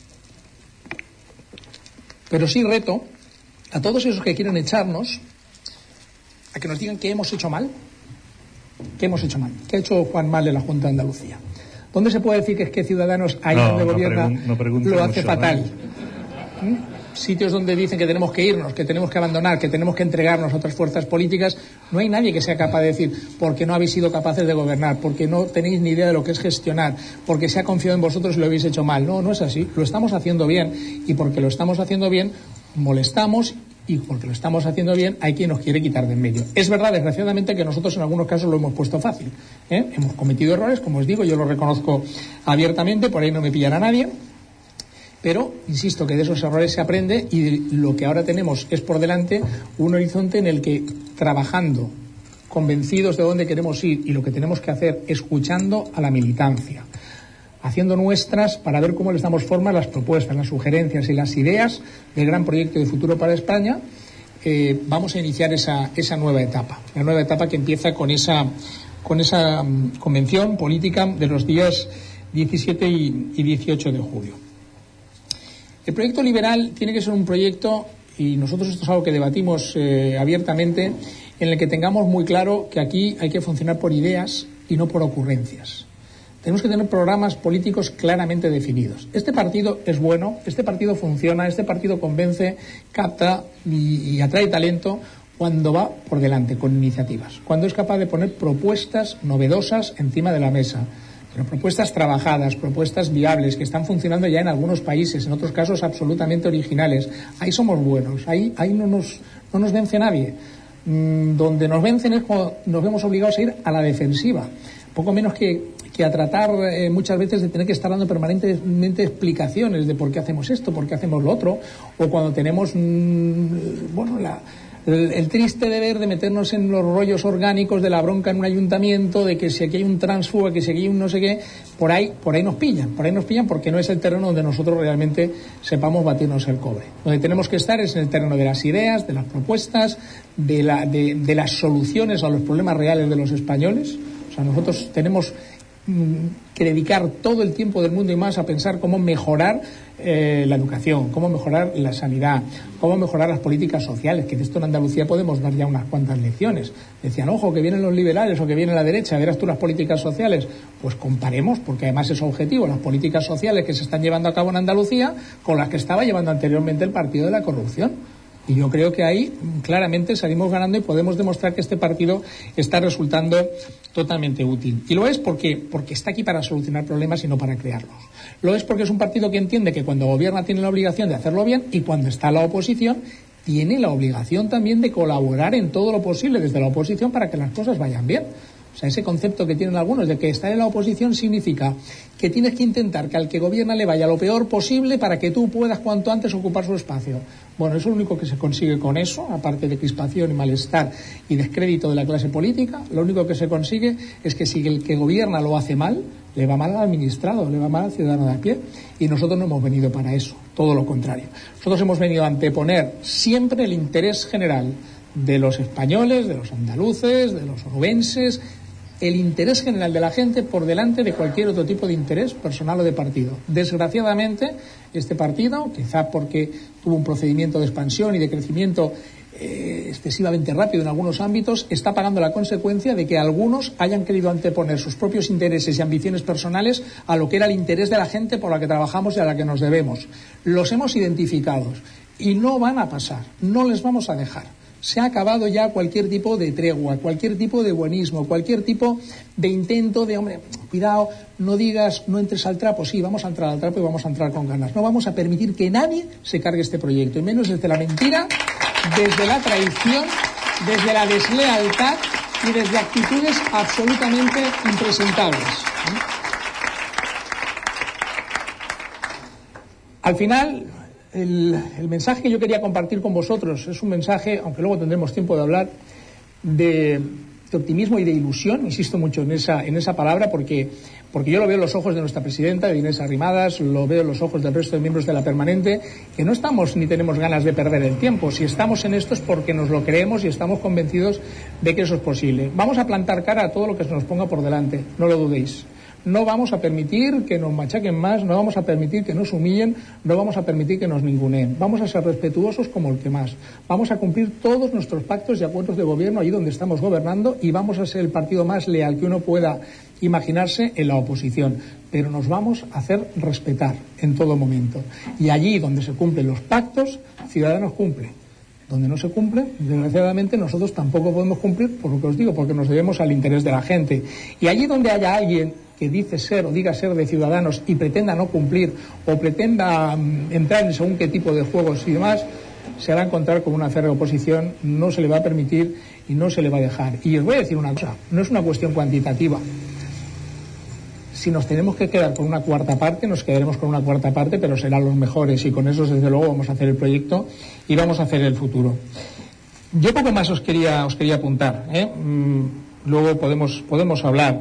pero sí reto a todos esos que quieren echarnos a que nos digan qué hemos hecho mal. ¿Qué hemos hecho mal? ¿Qué ha hecho Juan mal en la Junta de Andalucía? ¿Dónde se puede decir que es que Ciudadanos ahí donde gobierna lo hace fatal? Sitios donde dicen que tenemos que irnos, que tenemos que abandonar, que tenemos que entregarnos a otras fuerzas políticas, no hay nadie que sea capaz de decir porque no habéis sido capaces de gobernar, porque no tenéis ni idea de lo que es gestionar, porque se ha confiado en vosotros y lo habéis hecho mal. No, no es así, lo estamos haciendo bien y porque lo estamos haciendo bien molestamos y porque lo estamos haciendo bien hay quien nos quiere quitar de en medio. Es verdad, desgraciadamente, que nosotros en algunos casos lo hemos puesto fácil. Hemos cometido errores, como os digo, yo lo reconozco abiertamente, por ahí no me pillará nadie. Pero, insisto, que de esos errores se aprende y lo que ahora tenemos es por delante un horizonte en el que, trabajando, convencidos de dónde queremos ir y lo que tenemos que hacer, escuchando a la militancia, haciendo nuestras para ver cómo les damos forma a las propuestas, las sugerencias y las ideas del gran proyecto de futuro para España, vamos a iniciar esa nueva etapa. La nueva etapa que empieza con esa convención política de los días 17 y 18 de julio. El proyecto liberal tiene que ser un proyecto, y nosotros esto es algo que debatimos abiertamente, en el que tengamos muy claro que aquí hay que funcionar por ideas y no por ocurrencias. Tenemos que tener programas políticos claramente definidos. Este partido es bueno, este partido funciona, este partido convence, capta y atrae talento cuando va por delante, con iniciativas. Cuando es capaz de poner propuestas novedosas encima de la mesa. Pero propuestas trabajadas, propuestas viables, que están funcionando ya en algunos países, en otros casos absolutamente originales. Ahí somos buenos, ahí no nos vence nadie. Donde nos vencen es cuando nos vemos obligados a ir a la defensiva. Poco menos que a tratar muchas veces de tener que estar dando permanentemente explicaciones de por qué hacemos esto, por qué hacemos lo otro, o cuando tenemos, el triste deber de meternos en los rollos orgánicos de la bronca en un ayuntamiento, de que si aquí hay un tránsfuga, que si aquí hay un no sé qué, por ahí nos pillan porque no es el terreno donde nosotros realmente sepamos batirnos el cobre. Donde tenemos que estar es en el terreno de las ideas, de las propuestas, de las soluciones a los problemas reales de los españoles. O sea, nosotros tenemos que dedicar todo el tiempo del mundo y más a pensar cómo mejorar la educación, cómo mejorar la sanidad, cómo mejorar las políticas sociales, que de esto en Andalucía podemos dar ya unas cuantas lecciones. Decían, ojo, que vienen los liberales o que viene la derecha, verás tú las políticas sociales. Pues comparemos, porque además es objetivo, las políticas sociales que se están llevando a cabo en Andalucía con las que estaba llevando anteriormente el partido de la corrupción. Y yo creo que ahí claramente salimos ganando y podemos demostrar que este partido está resultando totalmente útil. Y lo es porque está aquí para solucionar problemas y no para crearlos. Lo es porque es un partido que entiende que cuando gobierna tiene la obligación de hacerlo bien y cuando está en la oposición tiene la obligación también de colaborar en todo lo posible desde la oposición para que las cosas vayan bien. O sea, ese concepto que tienen algunos de que estar en la oposición significa que tienes que intentar que al que gobierna le vaya lo peor posible para que tú puedas cuanto antes ocupar su espacio. Bueno, eso es lo único que se consigue con eso, aparte de crispación y malestar y descrédito de la clase política. Lo único que se consigue es que si el que gobierna lo hace mal, le va mal al administrado, le va mal al ciudadano de a pie. Y nosotros no hemos venido para eso, todo lo contrario. Nosotros hemos venido a anteponer siempre el interés general de los españoles, de los andaluces, de los onubenses, el interés general de la gente por delante de cualquier otro tipo de interés personal o de partido. Desgraciadamente, este partido, quizá porque tuvo un procedimiento de expansión y de crecimiento excesivamente rápido en algunos ámbitos, está pagando la consecuencia de que algunos hayan querido anteponer sus propios intereses y ambiciones personales a lo que era el interés de la gente por la que trabajamos y a la que nos debemos. Los hemos identificado y no van a pasar, no les vamos a dejar. Se ha acabado ya cualquier tipo de tregua, cualquier tipo de buenismo, cualquier tipo de intento de, hombre, cuidado, no digas, no entres al trapo. Sí, vamos a entrar al trapo y vamos a entrar con ganas. No vamos a permitir que nadie se cargue este proyecto, y menos desde la mentira, desde la traición, desde la deslealtad y desde actitudes absolutamente impresentables. Al final, el mensaje que yo quería compartir con vosotros es un mensaje, aunque luego tendremos tiempo de hablar, de optimismo y de ilusión. Insisto mucho en esa palabra porque yo lo veo en los ojos de nuestra presidenta, de Inés Arrimadas, lo veo en los ojos del resto de miembros de la permanente, que no estamos ni tenemos ganas de perder el tiempo. Si estamos en esto es porque nos lo creemos y estamos convencidos de que eso es posible. Vamos a plantar cara a todo lo que se nos ponga por delante, no lo dudéis. No vamos a permitir que nos machaquen más, no vamos a permitir que nos humillen, no vamos a permitir que nos ninguneen. Vamos a ser respetuosos como el que más. Vamos a cumplir todos nuestros pactos y acuerdos de gobierno allí donde estamos gobernando y vamos a ser el partido más leal que uno pueda imaginarse en la oposición. Pero nos vamos a hacer respetar en todo momento. Y allí donde se cumplen los pactos, Ciudadanos cumple. Donde no se cumple, desgraciadamente nosotros tampoco podemos cumplir, por lo que os digo, porque nos debemos al interés de la gente. Y allí donde haya alguien que dice ser o diga ser de Ciudadanos y pretenda no cumplir o pretenda entrar en según qué tipo de juegos y demás, se va a encontrar con una férrea oposición, no se le va a permitir y no se le va a dejar. Y os voy a decir una cosa, no es una cuestión cuantitativa. Si nos tenemos que quedar con una cuarta parte, nos quedaremos con una cuarta parte, pero serán los mejores y con esos desde luego vamos a hacer el proyecto y vamos a hacer el futuro. Yo poco más os quería apuntar, luego podemos hablar.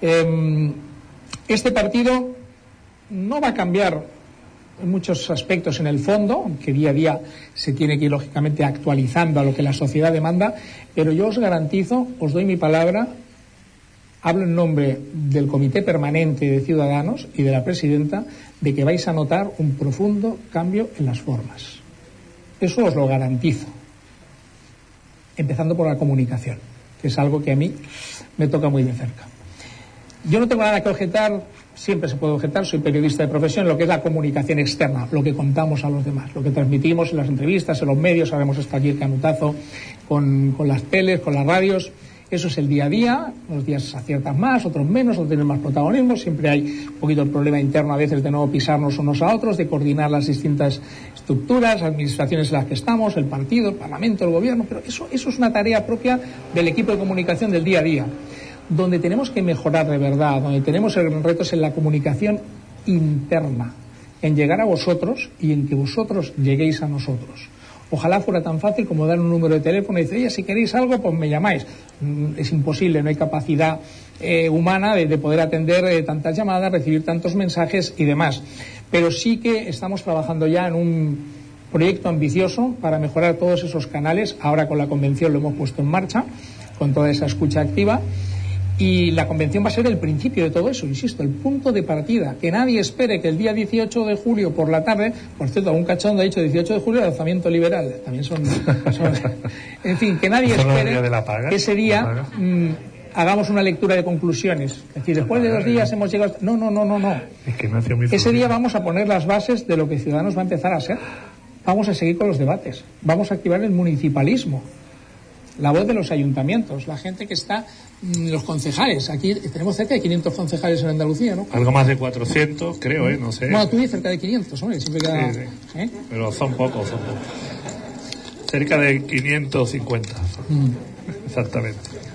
Este partido no va a cambiar en muchos aspectos en el fondo, aunque día a día se tiene que ir lógicamente actualizando a lo que la sociedad demanda, pero yo os garantizo, os doy mi palabra, hablo en nombre del Comité Permanente de Ciudadanos y de la presidenta, de que vais a notar un profundo cambio en las formas. Eso os lo garantizo. Empezando por la comunicación, que es algo que a mí me toca muy de cerca. Yo no tengo nada que objetar, siempre se puede objetar, soy periodista de profesión, lo que es la comunicación externa, lo que contamos a los demás, lo que transmitimos en las entrevistas, en los medios, ahora hemos estado aquí el canutazo con las teles, con las radios. Eso es el día a día, unos días aciertas más, otros menos, otros tienen más protagonismo, siempre hay un poquito el problema interno a veces de no pisarnos unos a otros, de coordinar las distintas estructuras, administraciones en las que estamos, el partido, el parlamento, el gobierno, pero eso es una tarea propia del equipo de comunicación del día a día. Donde tenemos que mejorar de verdad, donde tenemos retos en la comunicación interna, en llegar a vosotros y en que vosotros lleguéis a nosotros. Ojalá fuera tan fácil como dar un número de teléfono y decir, oye, si queréis algo, pues me llamáis. Es imposible, no hay capacidad humana de poder atender tantas llamadas, recibir tantos mensajes y demás. Pero sí que estamos trabajando ya en un proyecto ambicioso para mejorar todos esos canales. Ahora con la convención lo hemos puesto en marcha, con toda esa escucha activa. Y la convención va a ser el principio de todo eso, insisto, el punto de partida. Que nadie espere que el día 18 de julio por la tarde, por cierto, algún cachondo ha dicho 18 de julio, alzamiento liberal. También son en fin, que nadie espere que ese día hagamos una lectura de conclusiones. Es decir, después de 2 días hemos llegado... No. Es que ese día vamos a poner las bases de lo que Ciudadanos va a empezar a ser. vamos a seguir con los debates, vamos a activar el municipalismo, la voz de los ayuntamientos, la gente que está, los concejales. Aquí tenemos cerca de 500 concejales en Andalucía, ¿no? Algo más de 400, creo, no sé. Bueno, tú dices cerca de 500, hombre, siempre queda... Sí. Pero son pocos. Cerca de 550. Exactamente.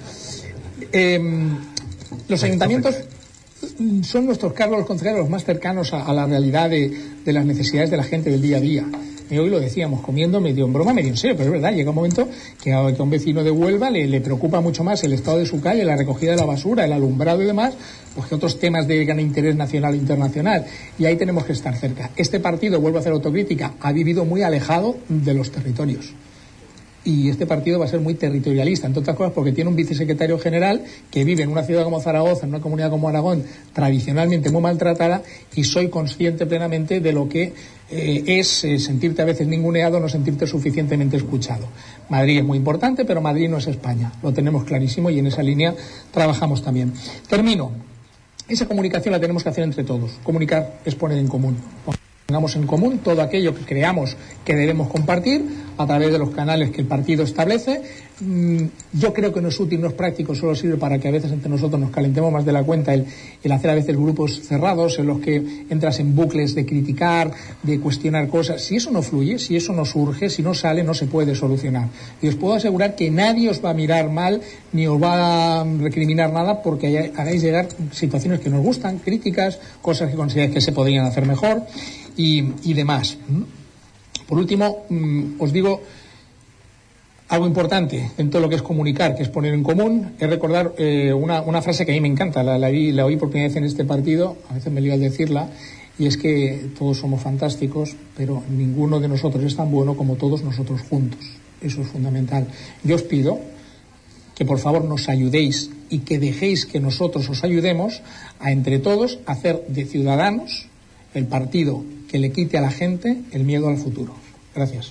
Los ayuntamientos son nuestros cargos, los concejales, los más cercanos a la realidad de las necesidades de la gente del día a día. Y hoy lo decíamos, comiendo medio en broma, medio en serio, pero es verdad, llega un momento que a un vecino de Huelva le preocupa mucho más el estado de su calle, la recogida de la basura, el alumbrado y demás, pues que otros temas de gran interés nacional e internacional. Y ahí tenemos que estar cerca. Este partido, vuelvo a hacer autocrítica, ha vivido muy alejado de los territorios. Y este partido va a ser muy territorialista, entre otras cosas porque tiene un vicesecretario general que vive en una ciudad como Zaragoza, en una comunidad como Aragón, tradicionalmente muy maltratada, y soy consciente plenamente de lo que es sentirte a veces ninguneado, no sentirte suficientemente escuchado. Madrid es muy importante, pero Madrid no es España, lo tenemos clarísimo y en esa línea trabajamos también. Termino. Esa comunicación la tenemos que hacer entre todos. Comunicar es poner en común. Pongamos en común todo aquello que creamos que debemos compartir a través de los canales que el partido establece. Yo creo que no es útil, no es práctico, solo sirve para que a veces entre nosotros nos calentemos más de la cuenta el hacer a veces grupos cerrados en los que entras en bucles de criticar, de cuestionar cosas. Si eso no fluye, si eso no surge, si no sale, no se puede solucionar. Y os puedo asegurar que nadie os va a mirar mal ni os va a recriminar nada porque hagáis llegar situaciones que nos gustan, críticas, cosas que consideráis que se podrían hacer mejor y demás. Por último, os digo algo importante en todo lo que es comunicar, que es poner en común, es recordar una frase que a mí me encanta, la oí por primera vez en este partido, a veces me lío al decirla, y es que todos somos fantásticos, pero ninguno de nosotros es tan bueno como todos nosotros juntos. Eso es fundamental. Yo os pido que por favor nos ayudéis y que dejéis que nosotros os ayudemos a entre todos hacer de Ciudadanos el partido que le quite a la gente el miedo al futuro. Gracias.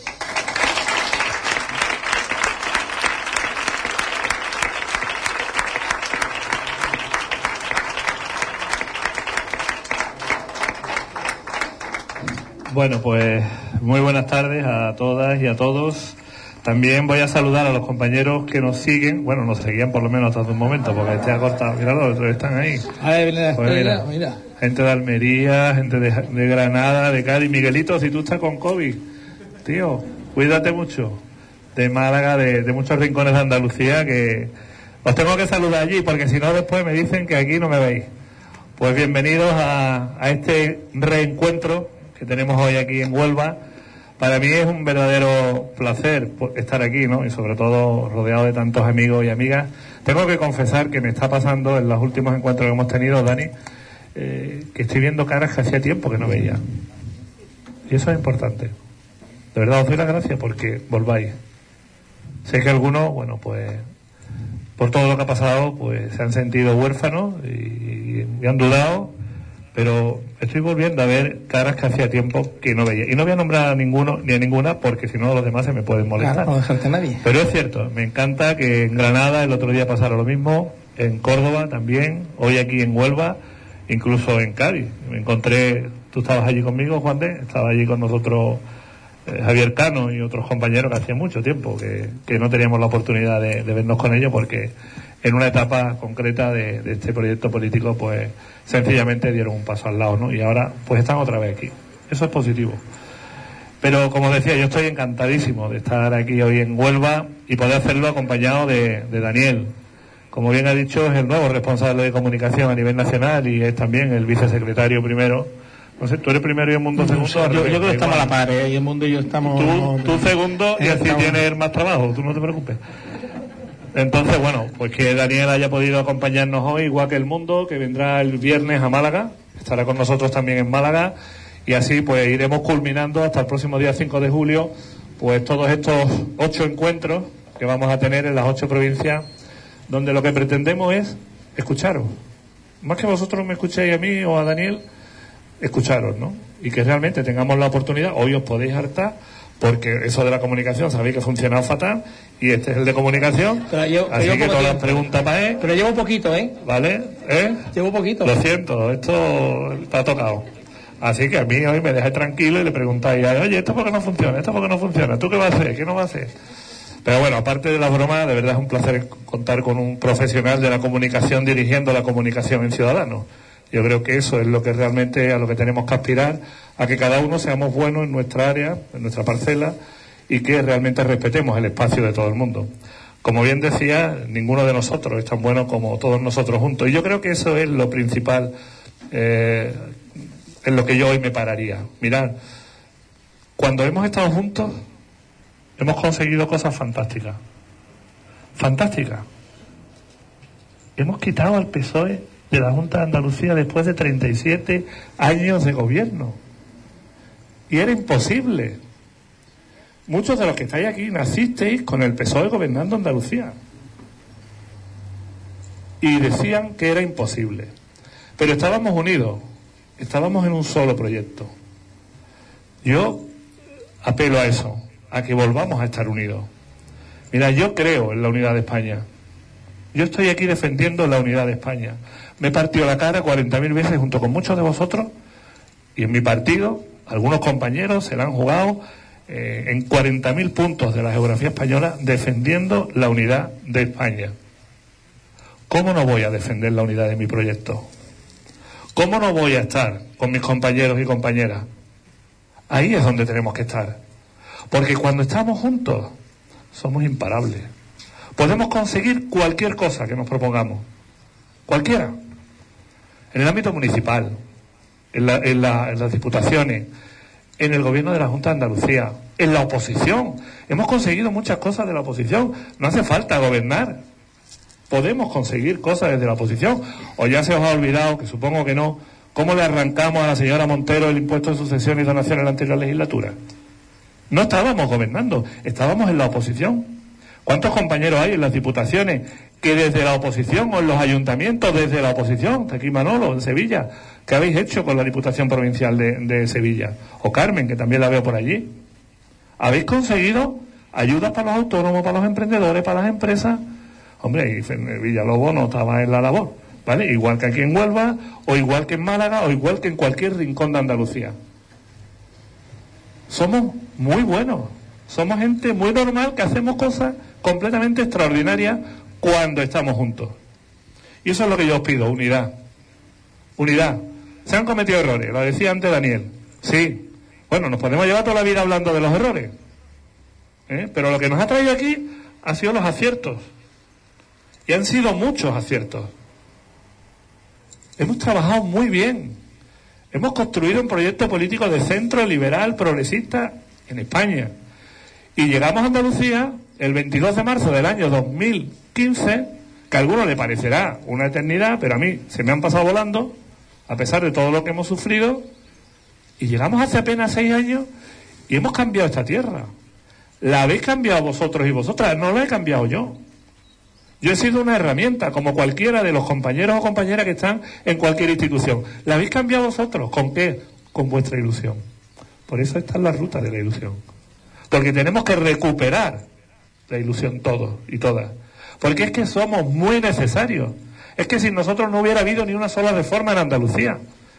Bueno, pues muy buenas tardes a todas y a todos. También voy a saludar a los compañeros que nos siguen. Bueno, nos seguían por lo menos hasta hace un momento, porque este ha cortado. Mira, los otros están ahí. Pues mira. Gente de Almería, gente de Granada, de Cádiz. Miguelito, si tú estás con COVID, tío, cuídate mucho. De Málaga, de muchos rincones de Andalucía, que os tengo que saludar allí, porque si no después me dicen que aquí no me veis. Pues bienvenidos a este reencuentro que tenemos hoy aquí en Huelva. Para mí es un verdadero placer estar aquí, ¿no? Y sobre todo rodeado de tantos amigos y amigas. Tengo que confesar que me está pasando en los últimos encuentros que hemos tenido, Dani, que estoy viendo caras que hacía tiempo que no veía. Y eso es importante. De verdad os doy las gracias porque volváis. Sé que algunos, bueno, pues por todo lo que ha pasado, pues se han sentido huérfanos y han dudado, pero estoy volviendo a ver caras que hacía tiempo que no veía. Y no voy a nombrar a ninguno ni a ninguna porque si no los demás se me pueden molestar. Claro, no dejarte a nadie. Pero es cierto, me encanta que en Granada el otro día pasara lo mismo, en Córdoba también, hoy aquí en Huelva, incluso en Cádiz. Me encontré, tú estabas allí conmigo, Juan de, estaba allí con nosotros Javier Cano y otros compañeros que hacía mucho tiempo que no teníamos la oportunidad de vernos con ellos porque en una etapa concreta de este proyecto político pues sencillamente dieron un paso al lado, ¿no? Y ahora pues están otra vez aquí. Eso es positivo. Pero como decía, yo estoy encantadísimo de estar aquí hoy en Huelva y poder hacerlo acompañado de Daniel. Como bien ha dicho, es el nuevo responsable de comunicación a nivel nacional y es también el vicesecretario primero. No sé, tú eres primero y el mundo segundo. Yo creo que estamos a la par, y el mundo y yo estamos... Tú segundo y así tienes más trabajo, tú no te preocupes. Entonces, bueno, pues que Daniel haya podido acompañarnos hoy, igual que el mundo, que vendrá el viernes a Málaga, estará con nosotros también en Málaga, y así pues iremos culminando hasta el próximo día 5 de julio, pues todos estos 8 encuentros que vamos a tener en las 8 provincias, donde lo que pretendemos es escucharos. Más que vosotros me escuchéis a mí o a Daniel, escucharos, ¿no? Y que realmente tengamos la oportunidad, hoy os podéis hartar, porque eso de la comunicación sabéis que ha funcionado fatal, y este es el de comunicación, así que todas las preguntas para él. Pero llevo poquito, ¿eh? ¿Vale? Llevo poquito. Lo siento, esto está tocado. Así que a mí hoy me dejé tranquilo y le preguntáis, oye, ¿esto por qué no funciona? ¿Esto por qué no funciona? ¿Tú qué vas a hacer? ¿Qué no vas a hacer? Pero bueno, aparte de la broma, de verdad es un placer contar con un profesional de la comunicación dirigiendo la comunicación en Ciudadanos. Yo creo que eso es lo que realmente a lo que tenemos que aspirar, a que cada uno seamos buenos en nuestra área, en nuestra parcela, y que realmente respetemos el espacio de todo el mundo. Como bien decía, ninguno de nosotros es tan bueno como todos nosotros juntos. Y yo creo que eso es lo principal, en lo que yo hoy me pararía. Mirad, cuando hemos estado juntos, hemos conseguido cosas fantásticas. Fantásticas. Hemos quitado al PSOE de la Junta de Andalucía después de 37 años de gobierno. Y era imposible. Muchos de los que estáis aquí nacisteis con el PSOE gobernando Andalucía. Y decían que era imposible. Pero estábamos unidos. Estábamos en un solo proyecto. Yo apelo a eso, a que volvamos a estar unidos. Mira, yo creo en la unidad de España. Yo estoy aquí defendiendo la unidad de España. Me he partido la cara 40.000 veces junto con muchos de vosotros, y en mi partido algunos compañeros se la han jugado en 40.000 puntos de la geografía española defendiendo la unidad de España. ¿Cómo no voy a defender la unidad de mi proyecto? ¿Cómo no voy a estar con mis compañeros y compañeras? Ahí es donde tenemos que estar. Porque cuando estamos juntos, somos imparables. Podemos conseguir cualquier cosa que nos propongamos. Cualquiera. En el ámbito municipal, en las diputaciones, en el gobierno de la Junta de Andalucía, en la oposición. Hemos conseguido muchas cosas de la oposición. No hace falta gobernar. Podemos conseguir cosas desde la oposición. O ya se os ha olvidado, que supongo que no, cómo le arrancamos a la señora Montero el impuesto de sucesión y donación en la anterior legislatura. No estábamos gobernando, estábamos en la oposición. ¿Cuántos compañeros hay en las diputaciones que desde la oposición, o en los ayuntamientos desde la oposición, aquí Manolo, en Sevilla, que habéis hecho con la Diputación Provincial de Sevilla? O Carmen, que también la veo por allí. ¿Habéis conseguido ayudas para los autónomos, para los emprendedores, para las empresas? Hombre, y Villalobos no estaba en la labor, ¿vale? Igual que aquí en Huelva, o igual que en Málaga, o igual que en cualquier rincón de Andalucía. Somos muy buenos, somos gente muy normal que hacemos cosas completamente extraordinarias cuando estamos juntos. Y eso es lo que yo os pido, unidad. Unidad. Se han cometido errores, lo decía antes Daniel. Sí. Bueno, nos podemos llevar toda la vida hablando de los errores. Pero lo que nos ha traído aquí han sido los aciertos. Y han sido muchos aciertos. Hemos trabajado muy bien. Hemos construido un proyecto político de centro, liberal, progresista en España. Y llegamos a Andalucía el 22 de marzo del año 2015, que a algunos le parecerá una eternidad, pero a mí se me han pasado volando, a pesar de todo lo que hemos sufrido. Y llegamos hace apenas 6 años y hemos cambiado esta tierra. La habéis cambiado vosotros y vosotras, no la he cambiado yo. Yo he sido una herramienta, como cualquiera de los compañeros o compañeras que están en cualquier institución. ¿La habéis cambiado vosotros? ¿Con qué? Con vuestra ilusión. Por eso está en la ruta de la ilusión. Porque tenemos que recuperar la ilusión todos y todas. Porque es que somos muy necesarios. Es que sin nosotros no hubiera habido ni una sola reforma en Andalucía.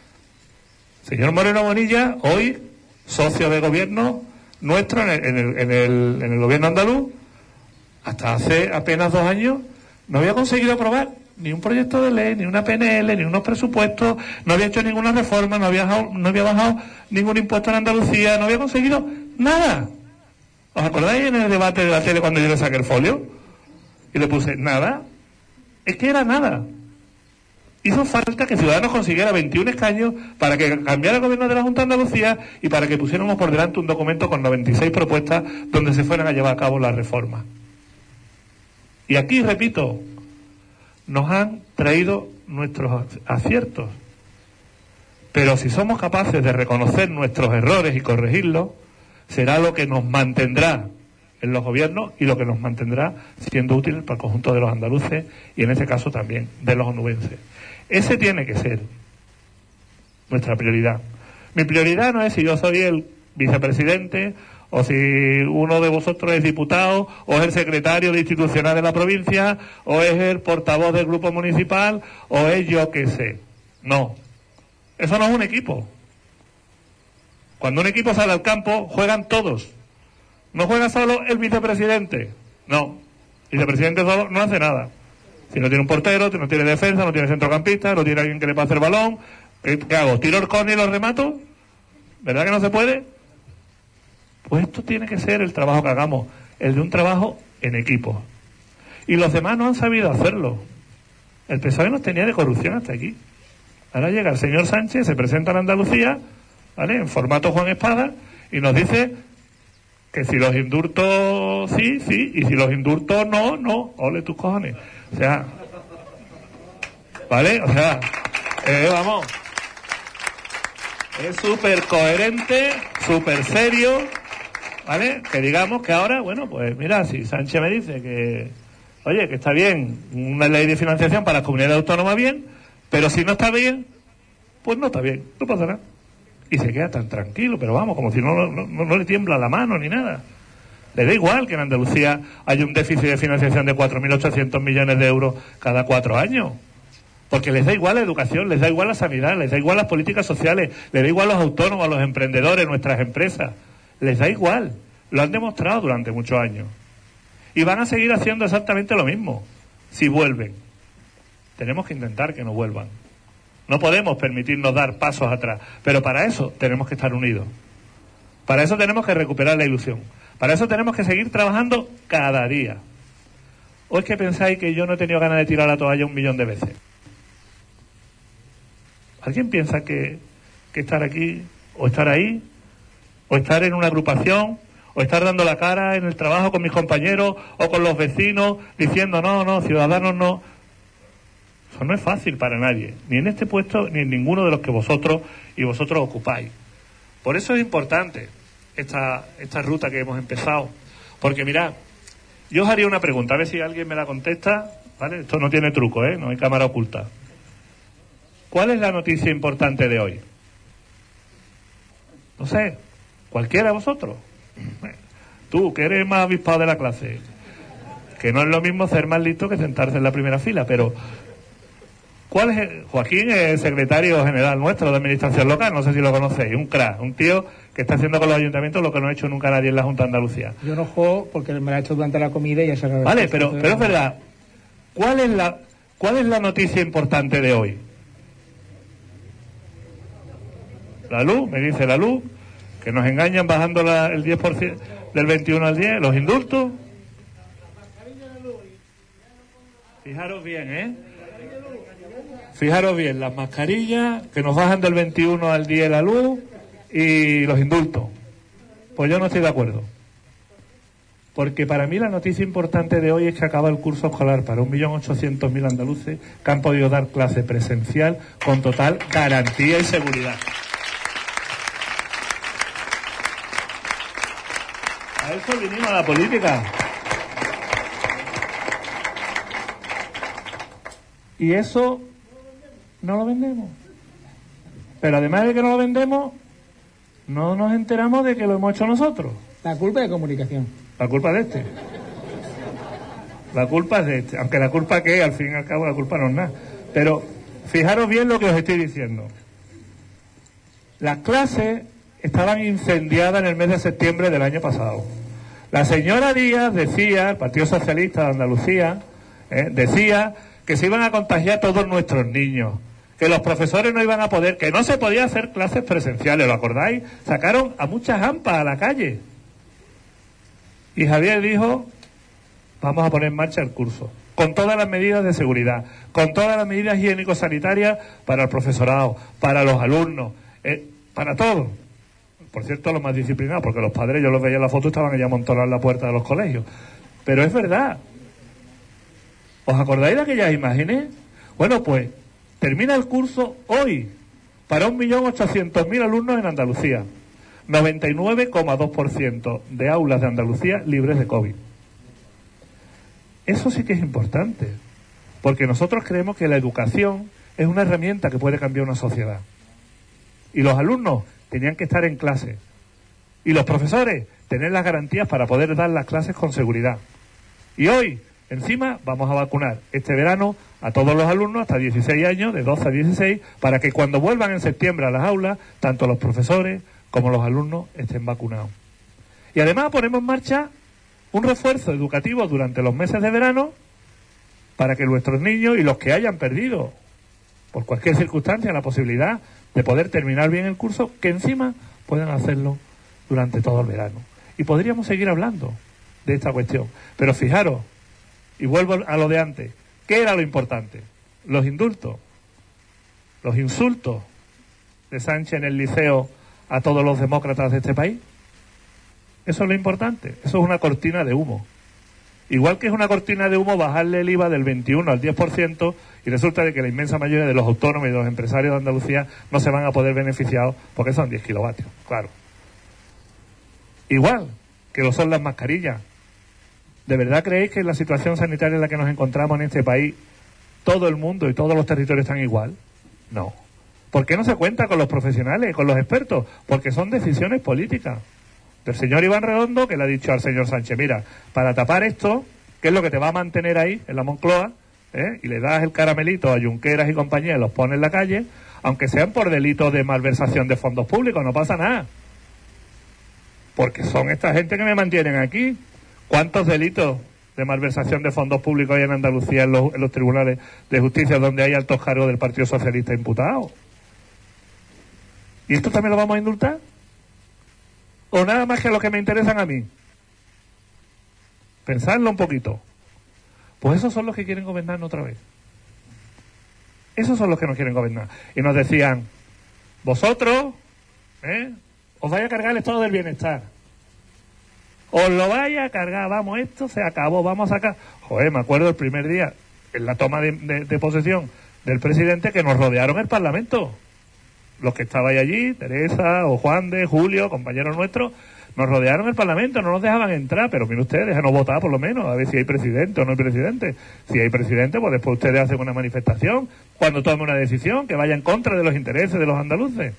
Señor Moreno Bonilla, hoy, socio de gobierno nuestro en el gobierno andaluz, hasta hace apenas 2 años, no había conseguido aprobar ni un proyecto de ley, ni una PNL, ni unos presupuestos, no había hecho ninguna reforma, no había bajado ningún impuesto en Andalucía, no había conseguido nada. ¿Os acordáis en el debate de la tele cuando yo le saqué el folio? Y le puse, nada. Es que era nada. Hizo falta que Ciudadanos consiguiera 21 escaños para que cambiara el gobierno de la Junta de Andalucía y para que pusiéramos por delante un documento con 96 propuestas donde se fueran a llevar a cabo las reformas. Y aquí, repito, nos han traído nuestros aciertos. Pero si somos capaces de reconocer nuestros errores y corregirlos, será lo que nos mantendrá en los gobiernos y lo que nos mantendrá siendo útil para el conjunto de los andaluces y en este caso también de los onubenses. Ese tiene que ser nuestra prioridad. Mi prioridad no es si yo soy el vicepresidente o si uno de vosotros es diputado o es el secretario de institucional de la provincia o es el portavoz del grupo municipal o es yo qué sé. No. Eso no es un equipo. Cuando un equipo sale al campo, juegan todos. No juega solo el vicepresidente. No. El vicepresidente solo no hace nada. Si no tiene un portero, no tiene defensa, no tiene centrocampista, no tiene alguien que le pase el balón, ¿qué hago? ¿Tiro el córner y lo remato? ¿Verdad que no se puede? Pues esto tiene que ser el trabajo que hagamos, el de un trabajo en equipo. Y los demás no han sabido hacerlo. El PSOE nos tenía de corrupción hasta aquí. Ahora llega el señor Sánchez, se presenta en Andalucía, ¿vale?, en formato Juan Espada, y nos dice que si los indultos sí, y si los indultos no, ole tus cojones. O sea, ¿vale? O sea, vamos, es súper coherente, súper serio, ¿vale? Que digamos que ahora, bueno, pues mira, si Sánchez me dice que, oye, que está bien una ley de financiación para las comunidades autónomas, bien, pero si no está bien, pues no está bien, no pasa nada. Y se queda tan tranquilo, pero vamos, como si no le tiembla la mano ni nada. Le da igual que en Andalucía haya un déficit de financiación de 4.800 millones de euros cada 4 años. Porque les da igual la educación, les da igual la sanidad, les da igual las políticas sociales, les da igual a los autónomos, a los emprendedores, nuestras empresas. Les da igual. Lo han demostrado durante muchos años. Y van a seguir haciendo exactamente lo mismo, si vuelven. Tenemos que intentar que no vuelvan. No podemos permitirnos dar pasos atrás, pero para eso tenemos que estar unidos. Para eso tenemos que recuperar la ilusión. Para eso tenemos que seguir trabajando cada día. ¿O es que pensáis que yo no he tenido ganas de tirar la toalla 1.000.000 de veces? ¿Alguien piensa que estar aquí, o estar ahí, o estar en una agrupación, o estar dando la cara en el trabajo con mis compañeros, o con los vecinos, diciendo no, Ciudadanos no? Eso no es fácil para nadie, ni en este puesto, ni en ninguno de los que vosotros ocupáis. Por eso es importante esta ruta que hemos empezado. Porque mirad, yo os haría una pregunta, a ver si alguien me la contesta, ¿vale? Esto no tiene truco, no hay cámara oculta. ¿Cuál es la noticia importante de hoy? No sé, cualquiera de vosotros. Tú, que eres más avispado de la clase, que no es lo mismo ser más listo que sentarse en la primera fila, pero ¿cuál es? Joaquín es el secretario general nuestro de Administración Local, no sé si lo conocéis, un crack, un tío que está haciendo con los ayuntamientos lo que no ha hecho nunca nadie en la Junta de Andalucía. Yo no juego porque me lo ha hecho durante la comida y ya se acabó. Vale, pero es verdad. ¿Cuál es la noticia importante de hoy? La luz, me dice la luz, que nos engañan bajando el 10% del 21 al 10, los indultos. Fijaros bien, Fijaros bien, las mascarillas que nos bajan del 21 al 10 la luz y los indultos. Pues yo no estoy de acuerdo. Porque para mí la noticia importante de hoy es que acaba el curso escolar para 1.800.000 andaluces que han podido dar clase presencial con total garantía y seguridad. A eso vinimos a la política. Y eso no lo vendemos. Pero además de que no lo vendemos, no nos enteramos de que lo hemos hecho nosotros. La culpa es de comunicación. La culpa es de este. La culpa es de este. Aunque la culpa que al fin y al cabo la culpa no es nada. Pero fijaros bien lo que os estoy diciendo. Las clases estaban incendiadas en el mes de septiembre del año pasado. La señora Díaz decía, el Partido Socialista de Andalucía, decía que se iban a contagiar todos nuestros niños, que los profesores no iban a poder, que no se podía hacer clases presenciales, ¿lo acordáis? Sacaron a muchas AMPA a la calle. Y Javier dijo, vamos a poner en marcha el curso, con todas las medidas de seguridad, con todas las medidas higiénico-sanitarias para el profesorado, para los alumnos, para todos. Por cierto, los más disciplinados, porque los padres, yo los veía en la foto, estaban ya amontonados en la puerta de los colegios. Pero es verdad. ¿Os acordáis de aquellas imágenes? Bueno, pues termina el curso hoy para 1.800.000 alumnos en Andalucía. 99,2% de aulas de Andalucía libres de COVID. Eso sí que es importante, porque nosotros creemos que la educación es una herramienta que puede cambiar una sociedad. Y los alumnos tenían que estar en clase. Y los profesores tener las garantías para poder dar las clases con seguridad. Y hoy, encima, vamos a vacunar este verano a todos los alumnos hasta 16 años, de 12 a 16, para que cuando vuelvan en septiembre a las aulas, tanto los profesores como los alumnos estén vacunados. Y además ponemos en marcha un refuerzo educativo durante los meses de verano para que nuestros niños y los que hayan perdido por cualquier circunstancia la posibilidad de poder terminar bien el curso, que encima puedan hacerlo durante todo el verano. Y podríamos seguir hablando de esta cuestión. Pero fijaros, y vuelvo a lo de antes, ¿qué era lo importante? Los indultos, los insultos de Sánchez en el liceo a todos los demócratas de este país. Eso es lo importante, eso es una cortina de humo. Igual que es una cortina de humo bajarle el IVA del 21 al 10% y resulta de que la inmensa mayoría de los autónomos y de los empresarios de Andalucía no se van a poder beneficiar porque son 10 kilovatios, claro. Igual que lo son las mascarillas. ¿De verdad creéis que en la situación sanitaria en la que nos encontramos en este país todo el mundo y todos los territorios están igual? No. ¿Por qué no se cuenta con los profesionales, con los expertos? Porque son decisiones políticas del señor Iván Redondo, que le ha dicho al señor Sánchez, mira, para tapar esto, que es lo que te va a mantener ahí, en la Moncloa, y le das el caramelito a Junqueras y compañía, los pone en la calle, aunque sean por delitos de malversación de fondos públicos, no pasa nada. Porque son esta gente que me mantienen aquí. ¿Cuántos delitos de malversación de fondos públicos hay en Andalucía en los tribunales de justicia donde hay altos cargos del Partido Socialista imputados? ¿Y esto también lo vamos a indultar? ¿O nada más que los que me interesan a mí? Pensadlo un poquito. Pues esos son los que quieren gobernarnos otra vez. Esos son los que nos quieren gobernar. Y nos decían, vosotros, os vais a cargar el estado del bienestar. Os lo vais a cargar, vamos, esto se acabó, vamos a sacar. Joder, me acuerdo el primer día, en la toma de posesión del presidente, que nos rodearon el Parlamento. Los que estaban allí, Teresa o Juan de, Julio, compañeros nuestros, nos rodearon el Parlamento, no nos dejaban entrar, pero miren ustedes, déjanos votar por lo menos, a ver si hay presidente o no hay presidente. Si hay presidente, pues después ustedes hacen una manifestación, cuando tomen una decisión que vaya en contra de los intereses de los andaluces.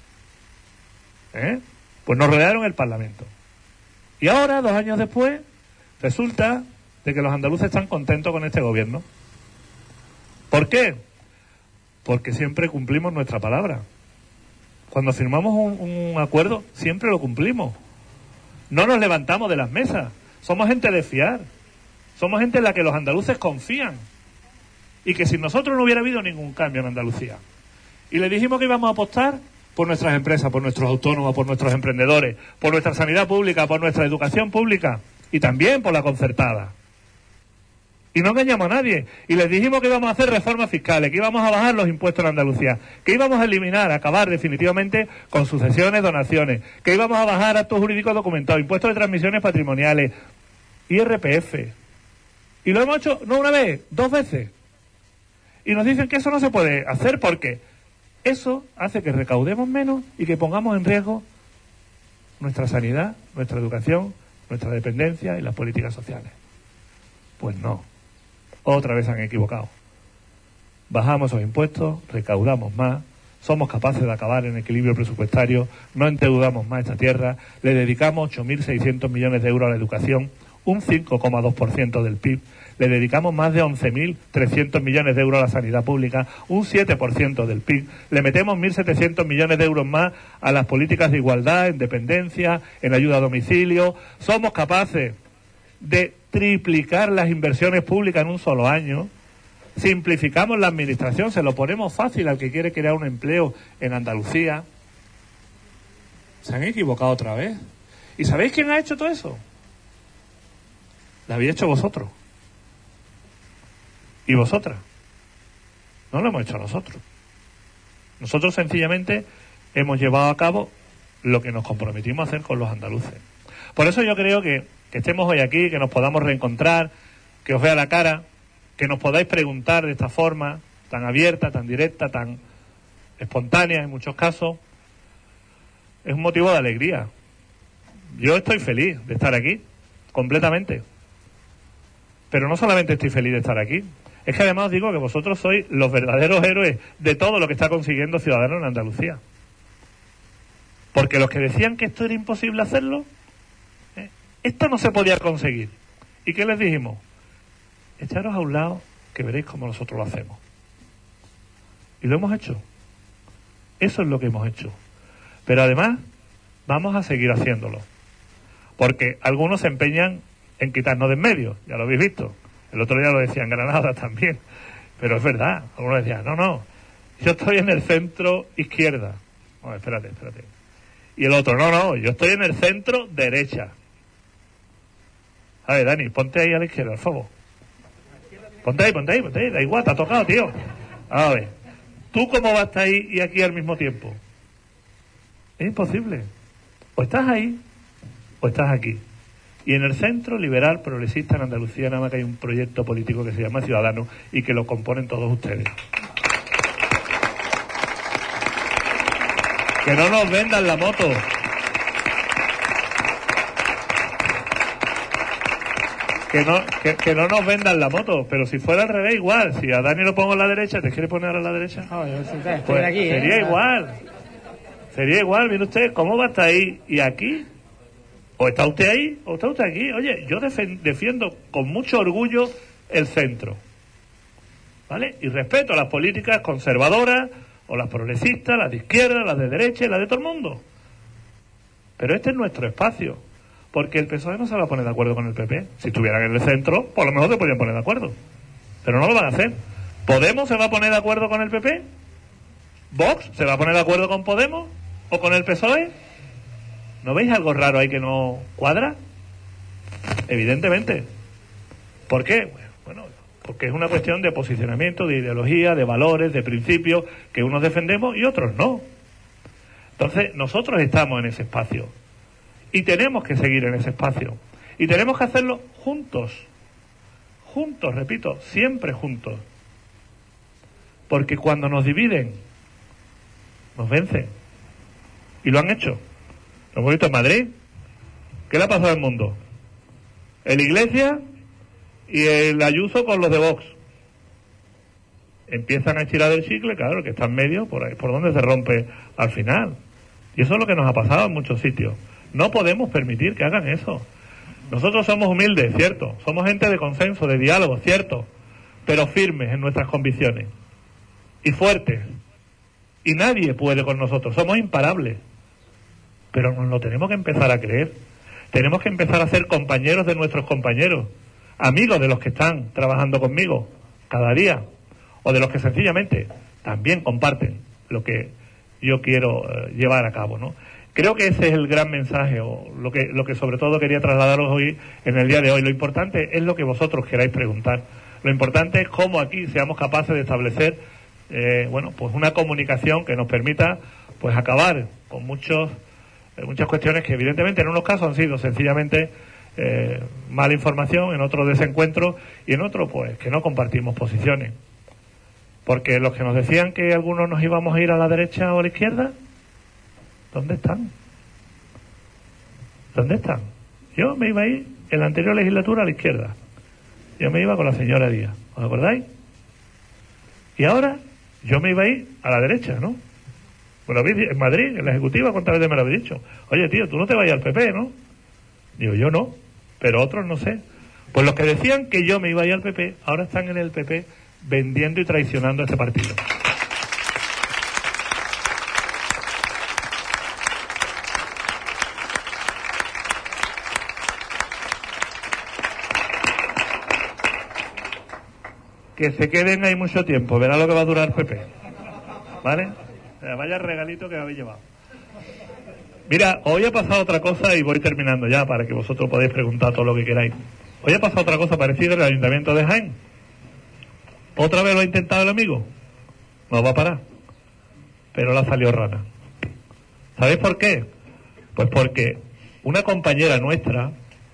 Pues nos rodearon el Parlamento. Y ahora, 2 años después, resulta de que los andaluces están contentos con este gobierno. ¿Por qué? Porque siempre cumplimos nuestra palabra. Cuando firmamos un acuerdo, siempre lo cumplimos. No nos levantamos de las mesas. Somos gente de fiar. Somos gente en la que los andaluces confían. Y que sin nosotros no hubiera habido ningún cambio en Andalucía. Y le dijimos que íbamos a apostar por nuestras empresas, por nuestros autónomos, por nuestros emprendedores, por nuestra sanidad pública, por nuestra educación pública y también por la concertada. Y no engañamos a nadie. Y les dijimos que íbamos a hacer reformas fiscales, que íbamos a bajar los impuestos en Andalucía, que íbamos a eliminar, a acabar definitivamente con sucesiones, donaciones, que íbamos a bajar actos jurídicos documentados, impuestos de transmisiones patrimoniales, IRPF. Y lo hemos hecho no una vez, 2 veces. Y nos dicen que eso no se puede hacer porque eso hace que recaudemos menos y que pongamos en riesgo nuestra sanidad, nuestra educación, nuestra dependencia y las políticas sociales. Pues no. Otra vez han equivocado. Bajamos esos impuestos, recaudamos más, somos capaces de acabar en equilibrio presupuestario, no endeudamos más esta tierra, le dedicamos 8.600 millones de euros a la educación, un 5,2% del PIB, le dedicamos más de 11.300 millones de euros a la sanidad pública, un 7% del PIB, le metemos 1.700 millones de euros más a las políticas de igualdad, en dependencia, en ayuda a domicilio, somos capaces de triplicar las inversiones públicas en un solo año, simplificamos la administración, se lo ponemos fácil al que quiere crear un empleo en Andalucía. Se han equivocado otra vez. ¿Y sabéis quién ha hecho todo eso? Lo habéis hecho vosotros. Y vosotras. No lo hemos hecho nosotros. Nosotros sencillamente hemos llevado a cabo lo que nos comprometimos a hacer con los andaluces. Por eso yo creo que estemos hoy aquí, que nos podamos reencontrar, que os vea la cara, que nos podáis preguntar de esta forma tan abierta, tan directa, tan espontánea en muchos casos, es un motivo de alegría. Yo estoy feliz de estar aquí, completamente. Pero no solamente estoy feliz de estar aquí, es que además os digo que vosotros sois los verdaderos héroes de todo lo que está consiguiendo Ciudadanos en Andalucía. Porque los que decían que esto era imposible hacerlo, esto no se podía conseguir. ¿Y qué les dijimos? Echaros a un lado que veréis cómo nosotros lo hacemos. Y lo hemos hecho. Eso es lo que hemos hecho. Pero además, vamos a seguir haciéndolo. Porque algunos se empeñan en quitarnos de en medio, ya lo habéis visto. El otro día lo decía en Granada también. Pero es verdad, algunos decían, no, yo estoy en el centro izquierda. No, espérate. Y el otro, no, yo estoy en el centro derecha. A ver, Dani, ponte ahí a la izquierda, al favor. Ponte ahí, da igual, te ha tocado, tío. A ver, ¿tú cómo vas a estar ahí y aquí al mismo tiempo? Es imposible. O estás ahí, o estás aquí. Y en el Centro Liberal Progresista en Andalucía nada más que hay un proyecto político que se llama Ciudadanos y que lo componen todos ustedes. Que no nos vendan la moto. Que no nos vendan la moto, pero si fuera al revés igual, si a Dani lo pongo a la derecha, ¿te quiere poner a la derecha? Pues aquí, sería igual, mire usted, ¿cómo va a estar ahí y aquí? O está usted ahí, o está usted aquí. Oye, yo defiendo con mucho orgullo el centro, ¿vale? Y respeto a las políticas conservadoras, o las progresistas, las de izquierda, las de derecha y las de todo el mundo. Pero este es nuestro espacio. Porque el PSOE no se va a poner de acuerdo con el PP. Si estuvieran en el centro, por lo mejor se podrían poner de acuerdo. Pero no lo van a hacer. ¿Podemos se va a poner de acuerdo con el PP? ¿Vox se va a poner de acuerdo con Podemos? ¿O con el PSOE? ¿No veis algo raro ahí que no cuadra? Evidentemente. ¿Por qué? Bueno, porque es una cuestión de posicionamiento, de ideología, de valores, de principios, que unos defendemos y otros no. Entonces, nosotros estamos en ese espacio. Y tenemos que seguir en ese espacio. Y tenemos que hacerlo juntos. Juntos, repito, siempre juntos. Porque cuando nos dividen, nos vencen. Y lo han hecho. Lo hemos visto en Madrid. ¿Qué le ha pasado al mundo? El Iglesia y el Ayuso con los de Vox. Empiezan a estirar el chicle, claro, que está en medio, por ahí, por donde se rompe al final. Y eso es lo que nos ha pasado en muchos sitios. No podemos permitir que hagan eso. Nosotros somos humildes, cierto. Somos gente de consenso, de diálogo, cierto. Pero firmes en nuestras convicciones. Y fuertes. Y nadie puede con nosotros. Somos imparables. Pero nos lo tenemos que empezar a creer. Tenemos que empezar a ser compañeros de nuestros compañeros. Amigos de los que están trabajando conmigo cada día. O de los que sencillamente también comparten lo que yo quiero llevar a cabo, ¿no? Creo que ese es el gran mensaje, o lo que sobre todo quería trasladaros hoy, en el día de hoy. Lo importante es lo que vosotros queráis preguntar. Lo importante es cómo aquí seamos capaces de establecer, pues una comunicación que nos permita, pues acabar con muchas cuestiones que evidentemente en unos casos han sido sencillamente mala información, en otros desencuentros y en otros pues que no compartimos posiciones. Porque los que nos decían que algunos nos íbamos a ir a la derecha o a la izquierda, ¿dónde están? ¿Dónde están? Yo me iba a ir en la anterior legislatura a la izquierda. Yo me iba con la señora Díaz. ¿Os acordáis? Y ahora yo me iba a ir a la derecha, ¿no? Bueno, en Madrid, en la Ejecutiva, ¿cuántas veces me lo habéis dicho? Oye, tío, tú no te vayas al PP, ¿no? Digo, yo no, pero otros no sé. Pues los que decían que yo me iba a ir al PP, ahora están en el PP vendiendo y traicionando a este partido. Que se queden ahí mucho tiempo, verá lo que va a durar PP. ¿Vale? Vaya regalito que habéis llevado. Mira, hoy ha pasado otra cosa y voy terminando ya para que vosotros podáis preguntar todo lo que queráis. Hoy ha pasado otra cosa parecida en el Ayuntamiento de Jaén. ¿Otra vez lo ha intentado el amigo? No va a parar. Pero la salió rana. ¿Sabéis por qué? Pues porque una compañera nuestra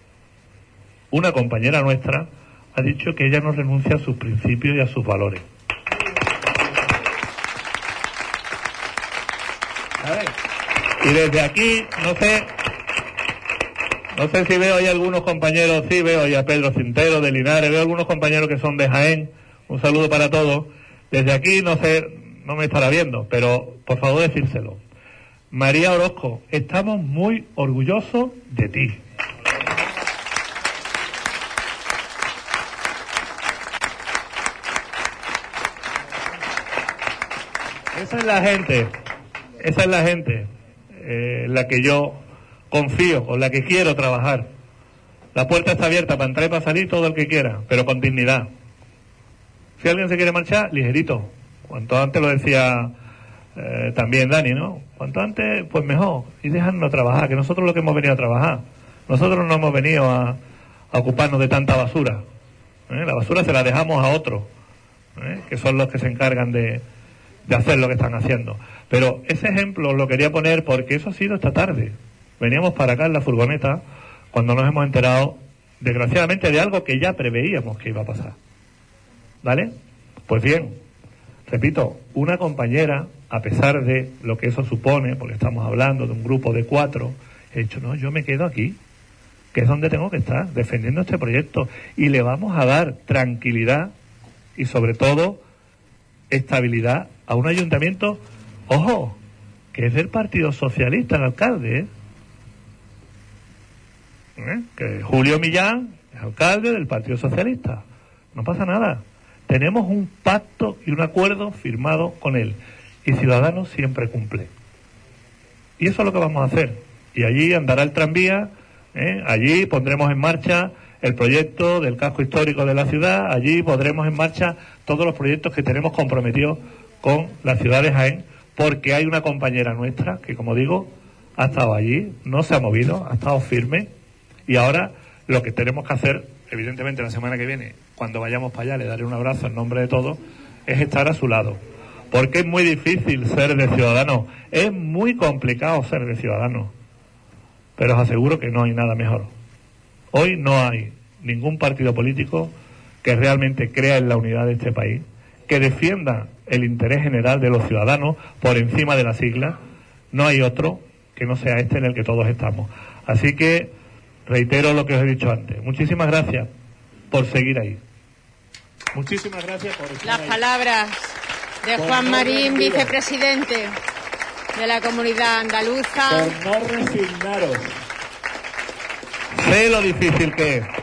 ha dicho que ella no renuncia a sus principios y a sus valores. ¿Sabes? Y desde aquí, no sé si veo ahí algunos compañeros, sí veo ahí a Pedro Cintero de Linares, veo algunos compañeros que son de Jaén, un saludo para todos. Desde aquí, no me estará viendo, pero por favor decírselo. María Orozco, estamos muy orgullosos de ti. Esa es la gente la que yo confío, con la que quiero trabajar. La puerta está abierta para entrar y para salir todo el que quiera, pero con dignidad. Si alguien se quiere marchar, ligerito. Cuanto antes, lo decía también Dani, ¿no? Cuanto antes, pues mejor. Y déjanos trabajar, que nosotros lo que hemos venido a trabajar. Nosotros no hemos venido a ocuparnos de tanta basura. La basura se la dejamos a otros, que son los que se encargan de hacer lo que están haciendo. Pero ese ejemplo lo quería poner porque eso ha sido esta tarde. Veníamos para acá en la furgoneta cuando nos hemos enterado, desgraciadamente, de algo que ya preveíamos que iba a pasar. ¿Vale? Pues bien, repito, una compañera, a pesar de lo que eso supone, porque estamos hablando de un grupo de 4, he dicho, no, yo me quedo aquí, que es donde tengo que estar, defendiendo este proyecto, y le vamos a dar tranquilidad y, sobre todo, estabilidad a un ayuntamiento, ojo, que es del Partido Socialista, el alcalde, que Julio Millán es alcalde del Partido Socialista. No pasa nada. Tenemos un pacto y un acuerdo firmado con él. Y Ciudadanos siempre cumple. Y eso es lo que vamos a hacer. Y allí andará el tranvía, allí pondremos en marcha el proyecto del casco histórico de la ciudad, allí pondremos en marcha todos los proyectos que tenemos comprometidos con la ciudad de Jaén, porque hay una compañera nuestra que, como digo, ha estado allí, no se ha movido, ha estado firme. Y ahora lo que tenemos que hacer, evidentemente la semana que viene, cuando vayamos para allá, le daré un abrazo en nombre de todos, es estar a su lado. Porque es muy difícil ser de Ciudadanos, es muy complicado ser de Ciudadanos. Pero os aseguro que no hay nada mejor. Hoy no hay ningún partido político que realmente crea en la unidad de este país, que defienda el interés general de los ciudadanos por encima de las siglas. No hay otro que no sea este en el que todos estamos. Así que reitero lo que os he dicho antes. Muchísimas gracias por seguir ahí. Muchísimas gracias por estar Las ahí. palabras de Juan Marín, vicepresidente de la Comunidad Andaluza. Por no resignaros. Sé lo difícil que es.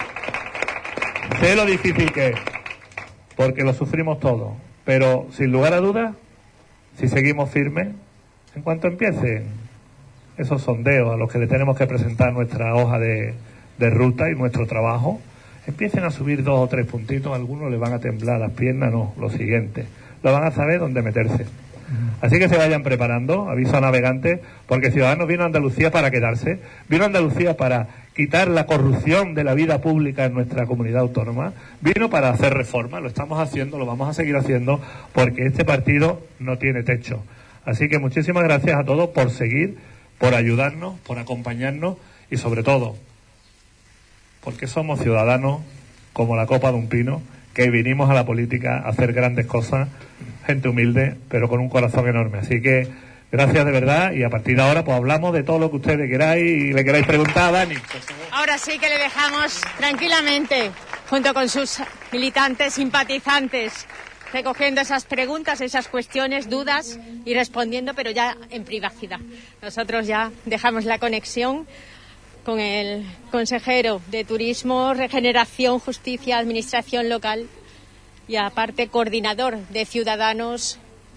Sé lo difícil que es. Porque lo sufrimos todos. Pero, sin lugar a dudas, si seguimos firmes, en cuanto empiecen esos sondeos a los que le tenemos que presentar nuestra hoja de ruta y nuestro trabajo, empiecen a subir 2 o 3 puntitos, algunos les van a temblar las piernas, no, lo siguiente, lo van a saber dónde meterse. Así que se vayan preparando, aviso a navegantes, porque Ciudadanos vino a Andalucía para quedarse, vino a Andalucía para quitar la corrupción de la vida pública en nuestra comunidad autónoma, vino para hacer reformas, lo estamos haciendo, lo vamos a seguir haciendo, porque este partido no tiene techo. Así que muchísimas gracias a todos por seguir, por ayudarnos, por acompañarnos y sobre todo, porque somos ciudadanos como la copa de un pino, que vinimos a la política a hacer grandes cosas, gente humilde, pero con un corazón enorme. Así que gracias de verdad, y a partir de ahora pues hablamos de todo lo que ustedes queráis y le queráis preguntar a Dani. Ahora sí que le dejamos tranquilamente, junto con sus militantes, simpatizantes, recogiendo esas preguntas, esas cuestiones, dudas y respondiendo, pero ya en privacidad. Nosotros ya dejamos la conexión con el consejero de Turismo, Regeneración, Justicia, Administración Local y aparte coordinador de Ciudadanos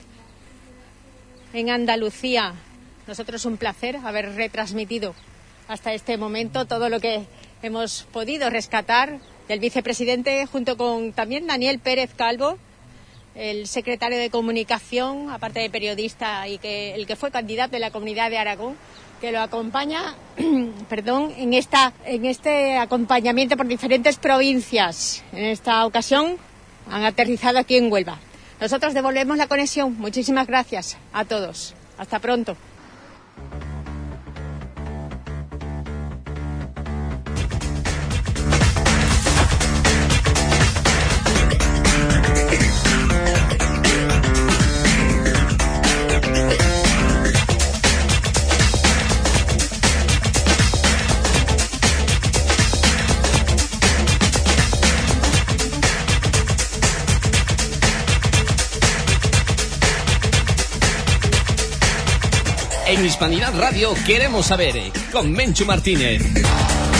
en Andalucía. Nosotros un placer haber retransmitido hasta este momento todo lo que hemos podido rescatar del vicepresidente, junto con también Daniel Pérez Calvo, el secretario de Comunicación, aparte de periodista y el que fue candidato de la Comunidad de Aragón, que lo acompaña en este acompañamiento por diferentes provincias. En esta ocasión han aterrizado aquí en Huelva. Nosotros devolvemos la conexión. Muchísimas gracias a todos. Hasta pronto. En Hispanidad Radio queremos saber, con Menchu Martínez.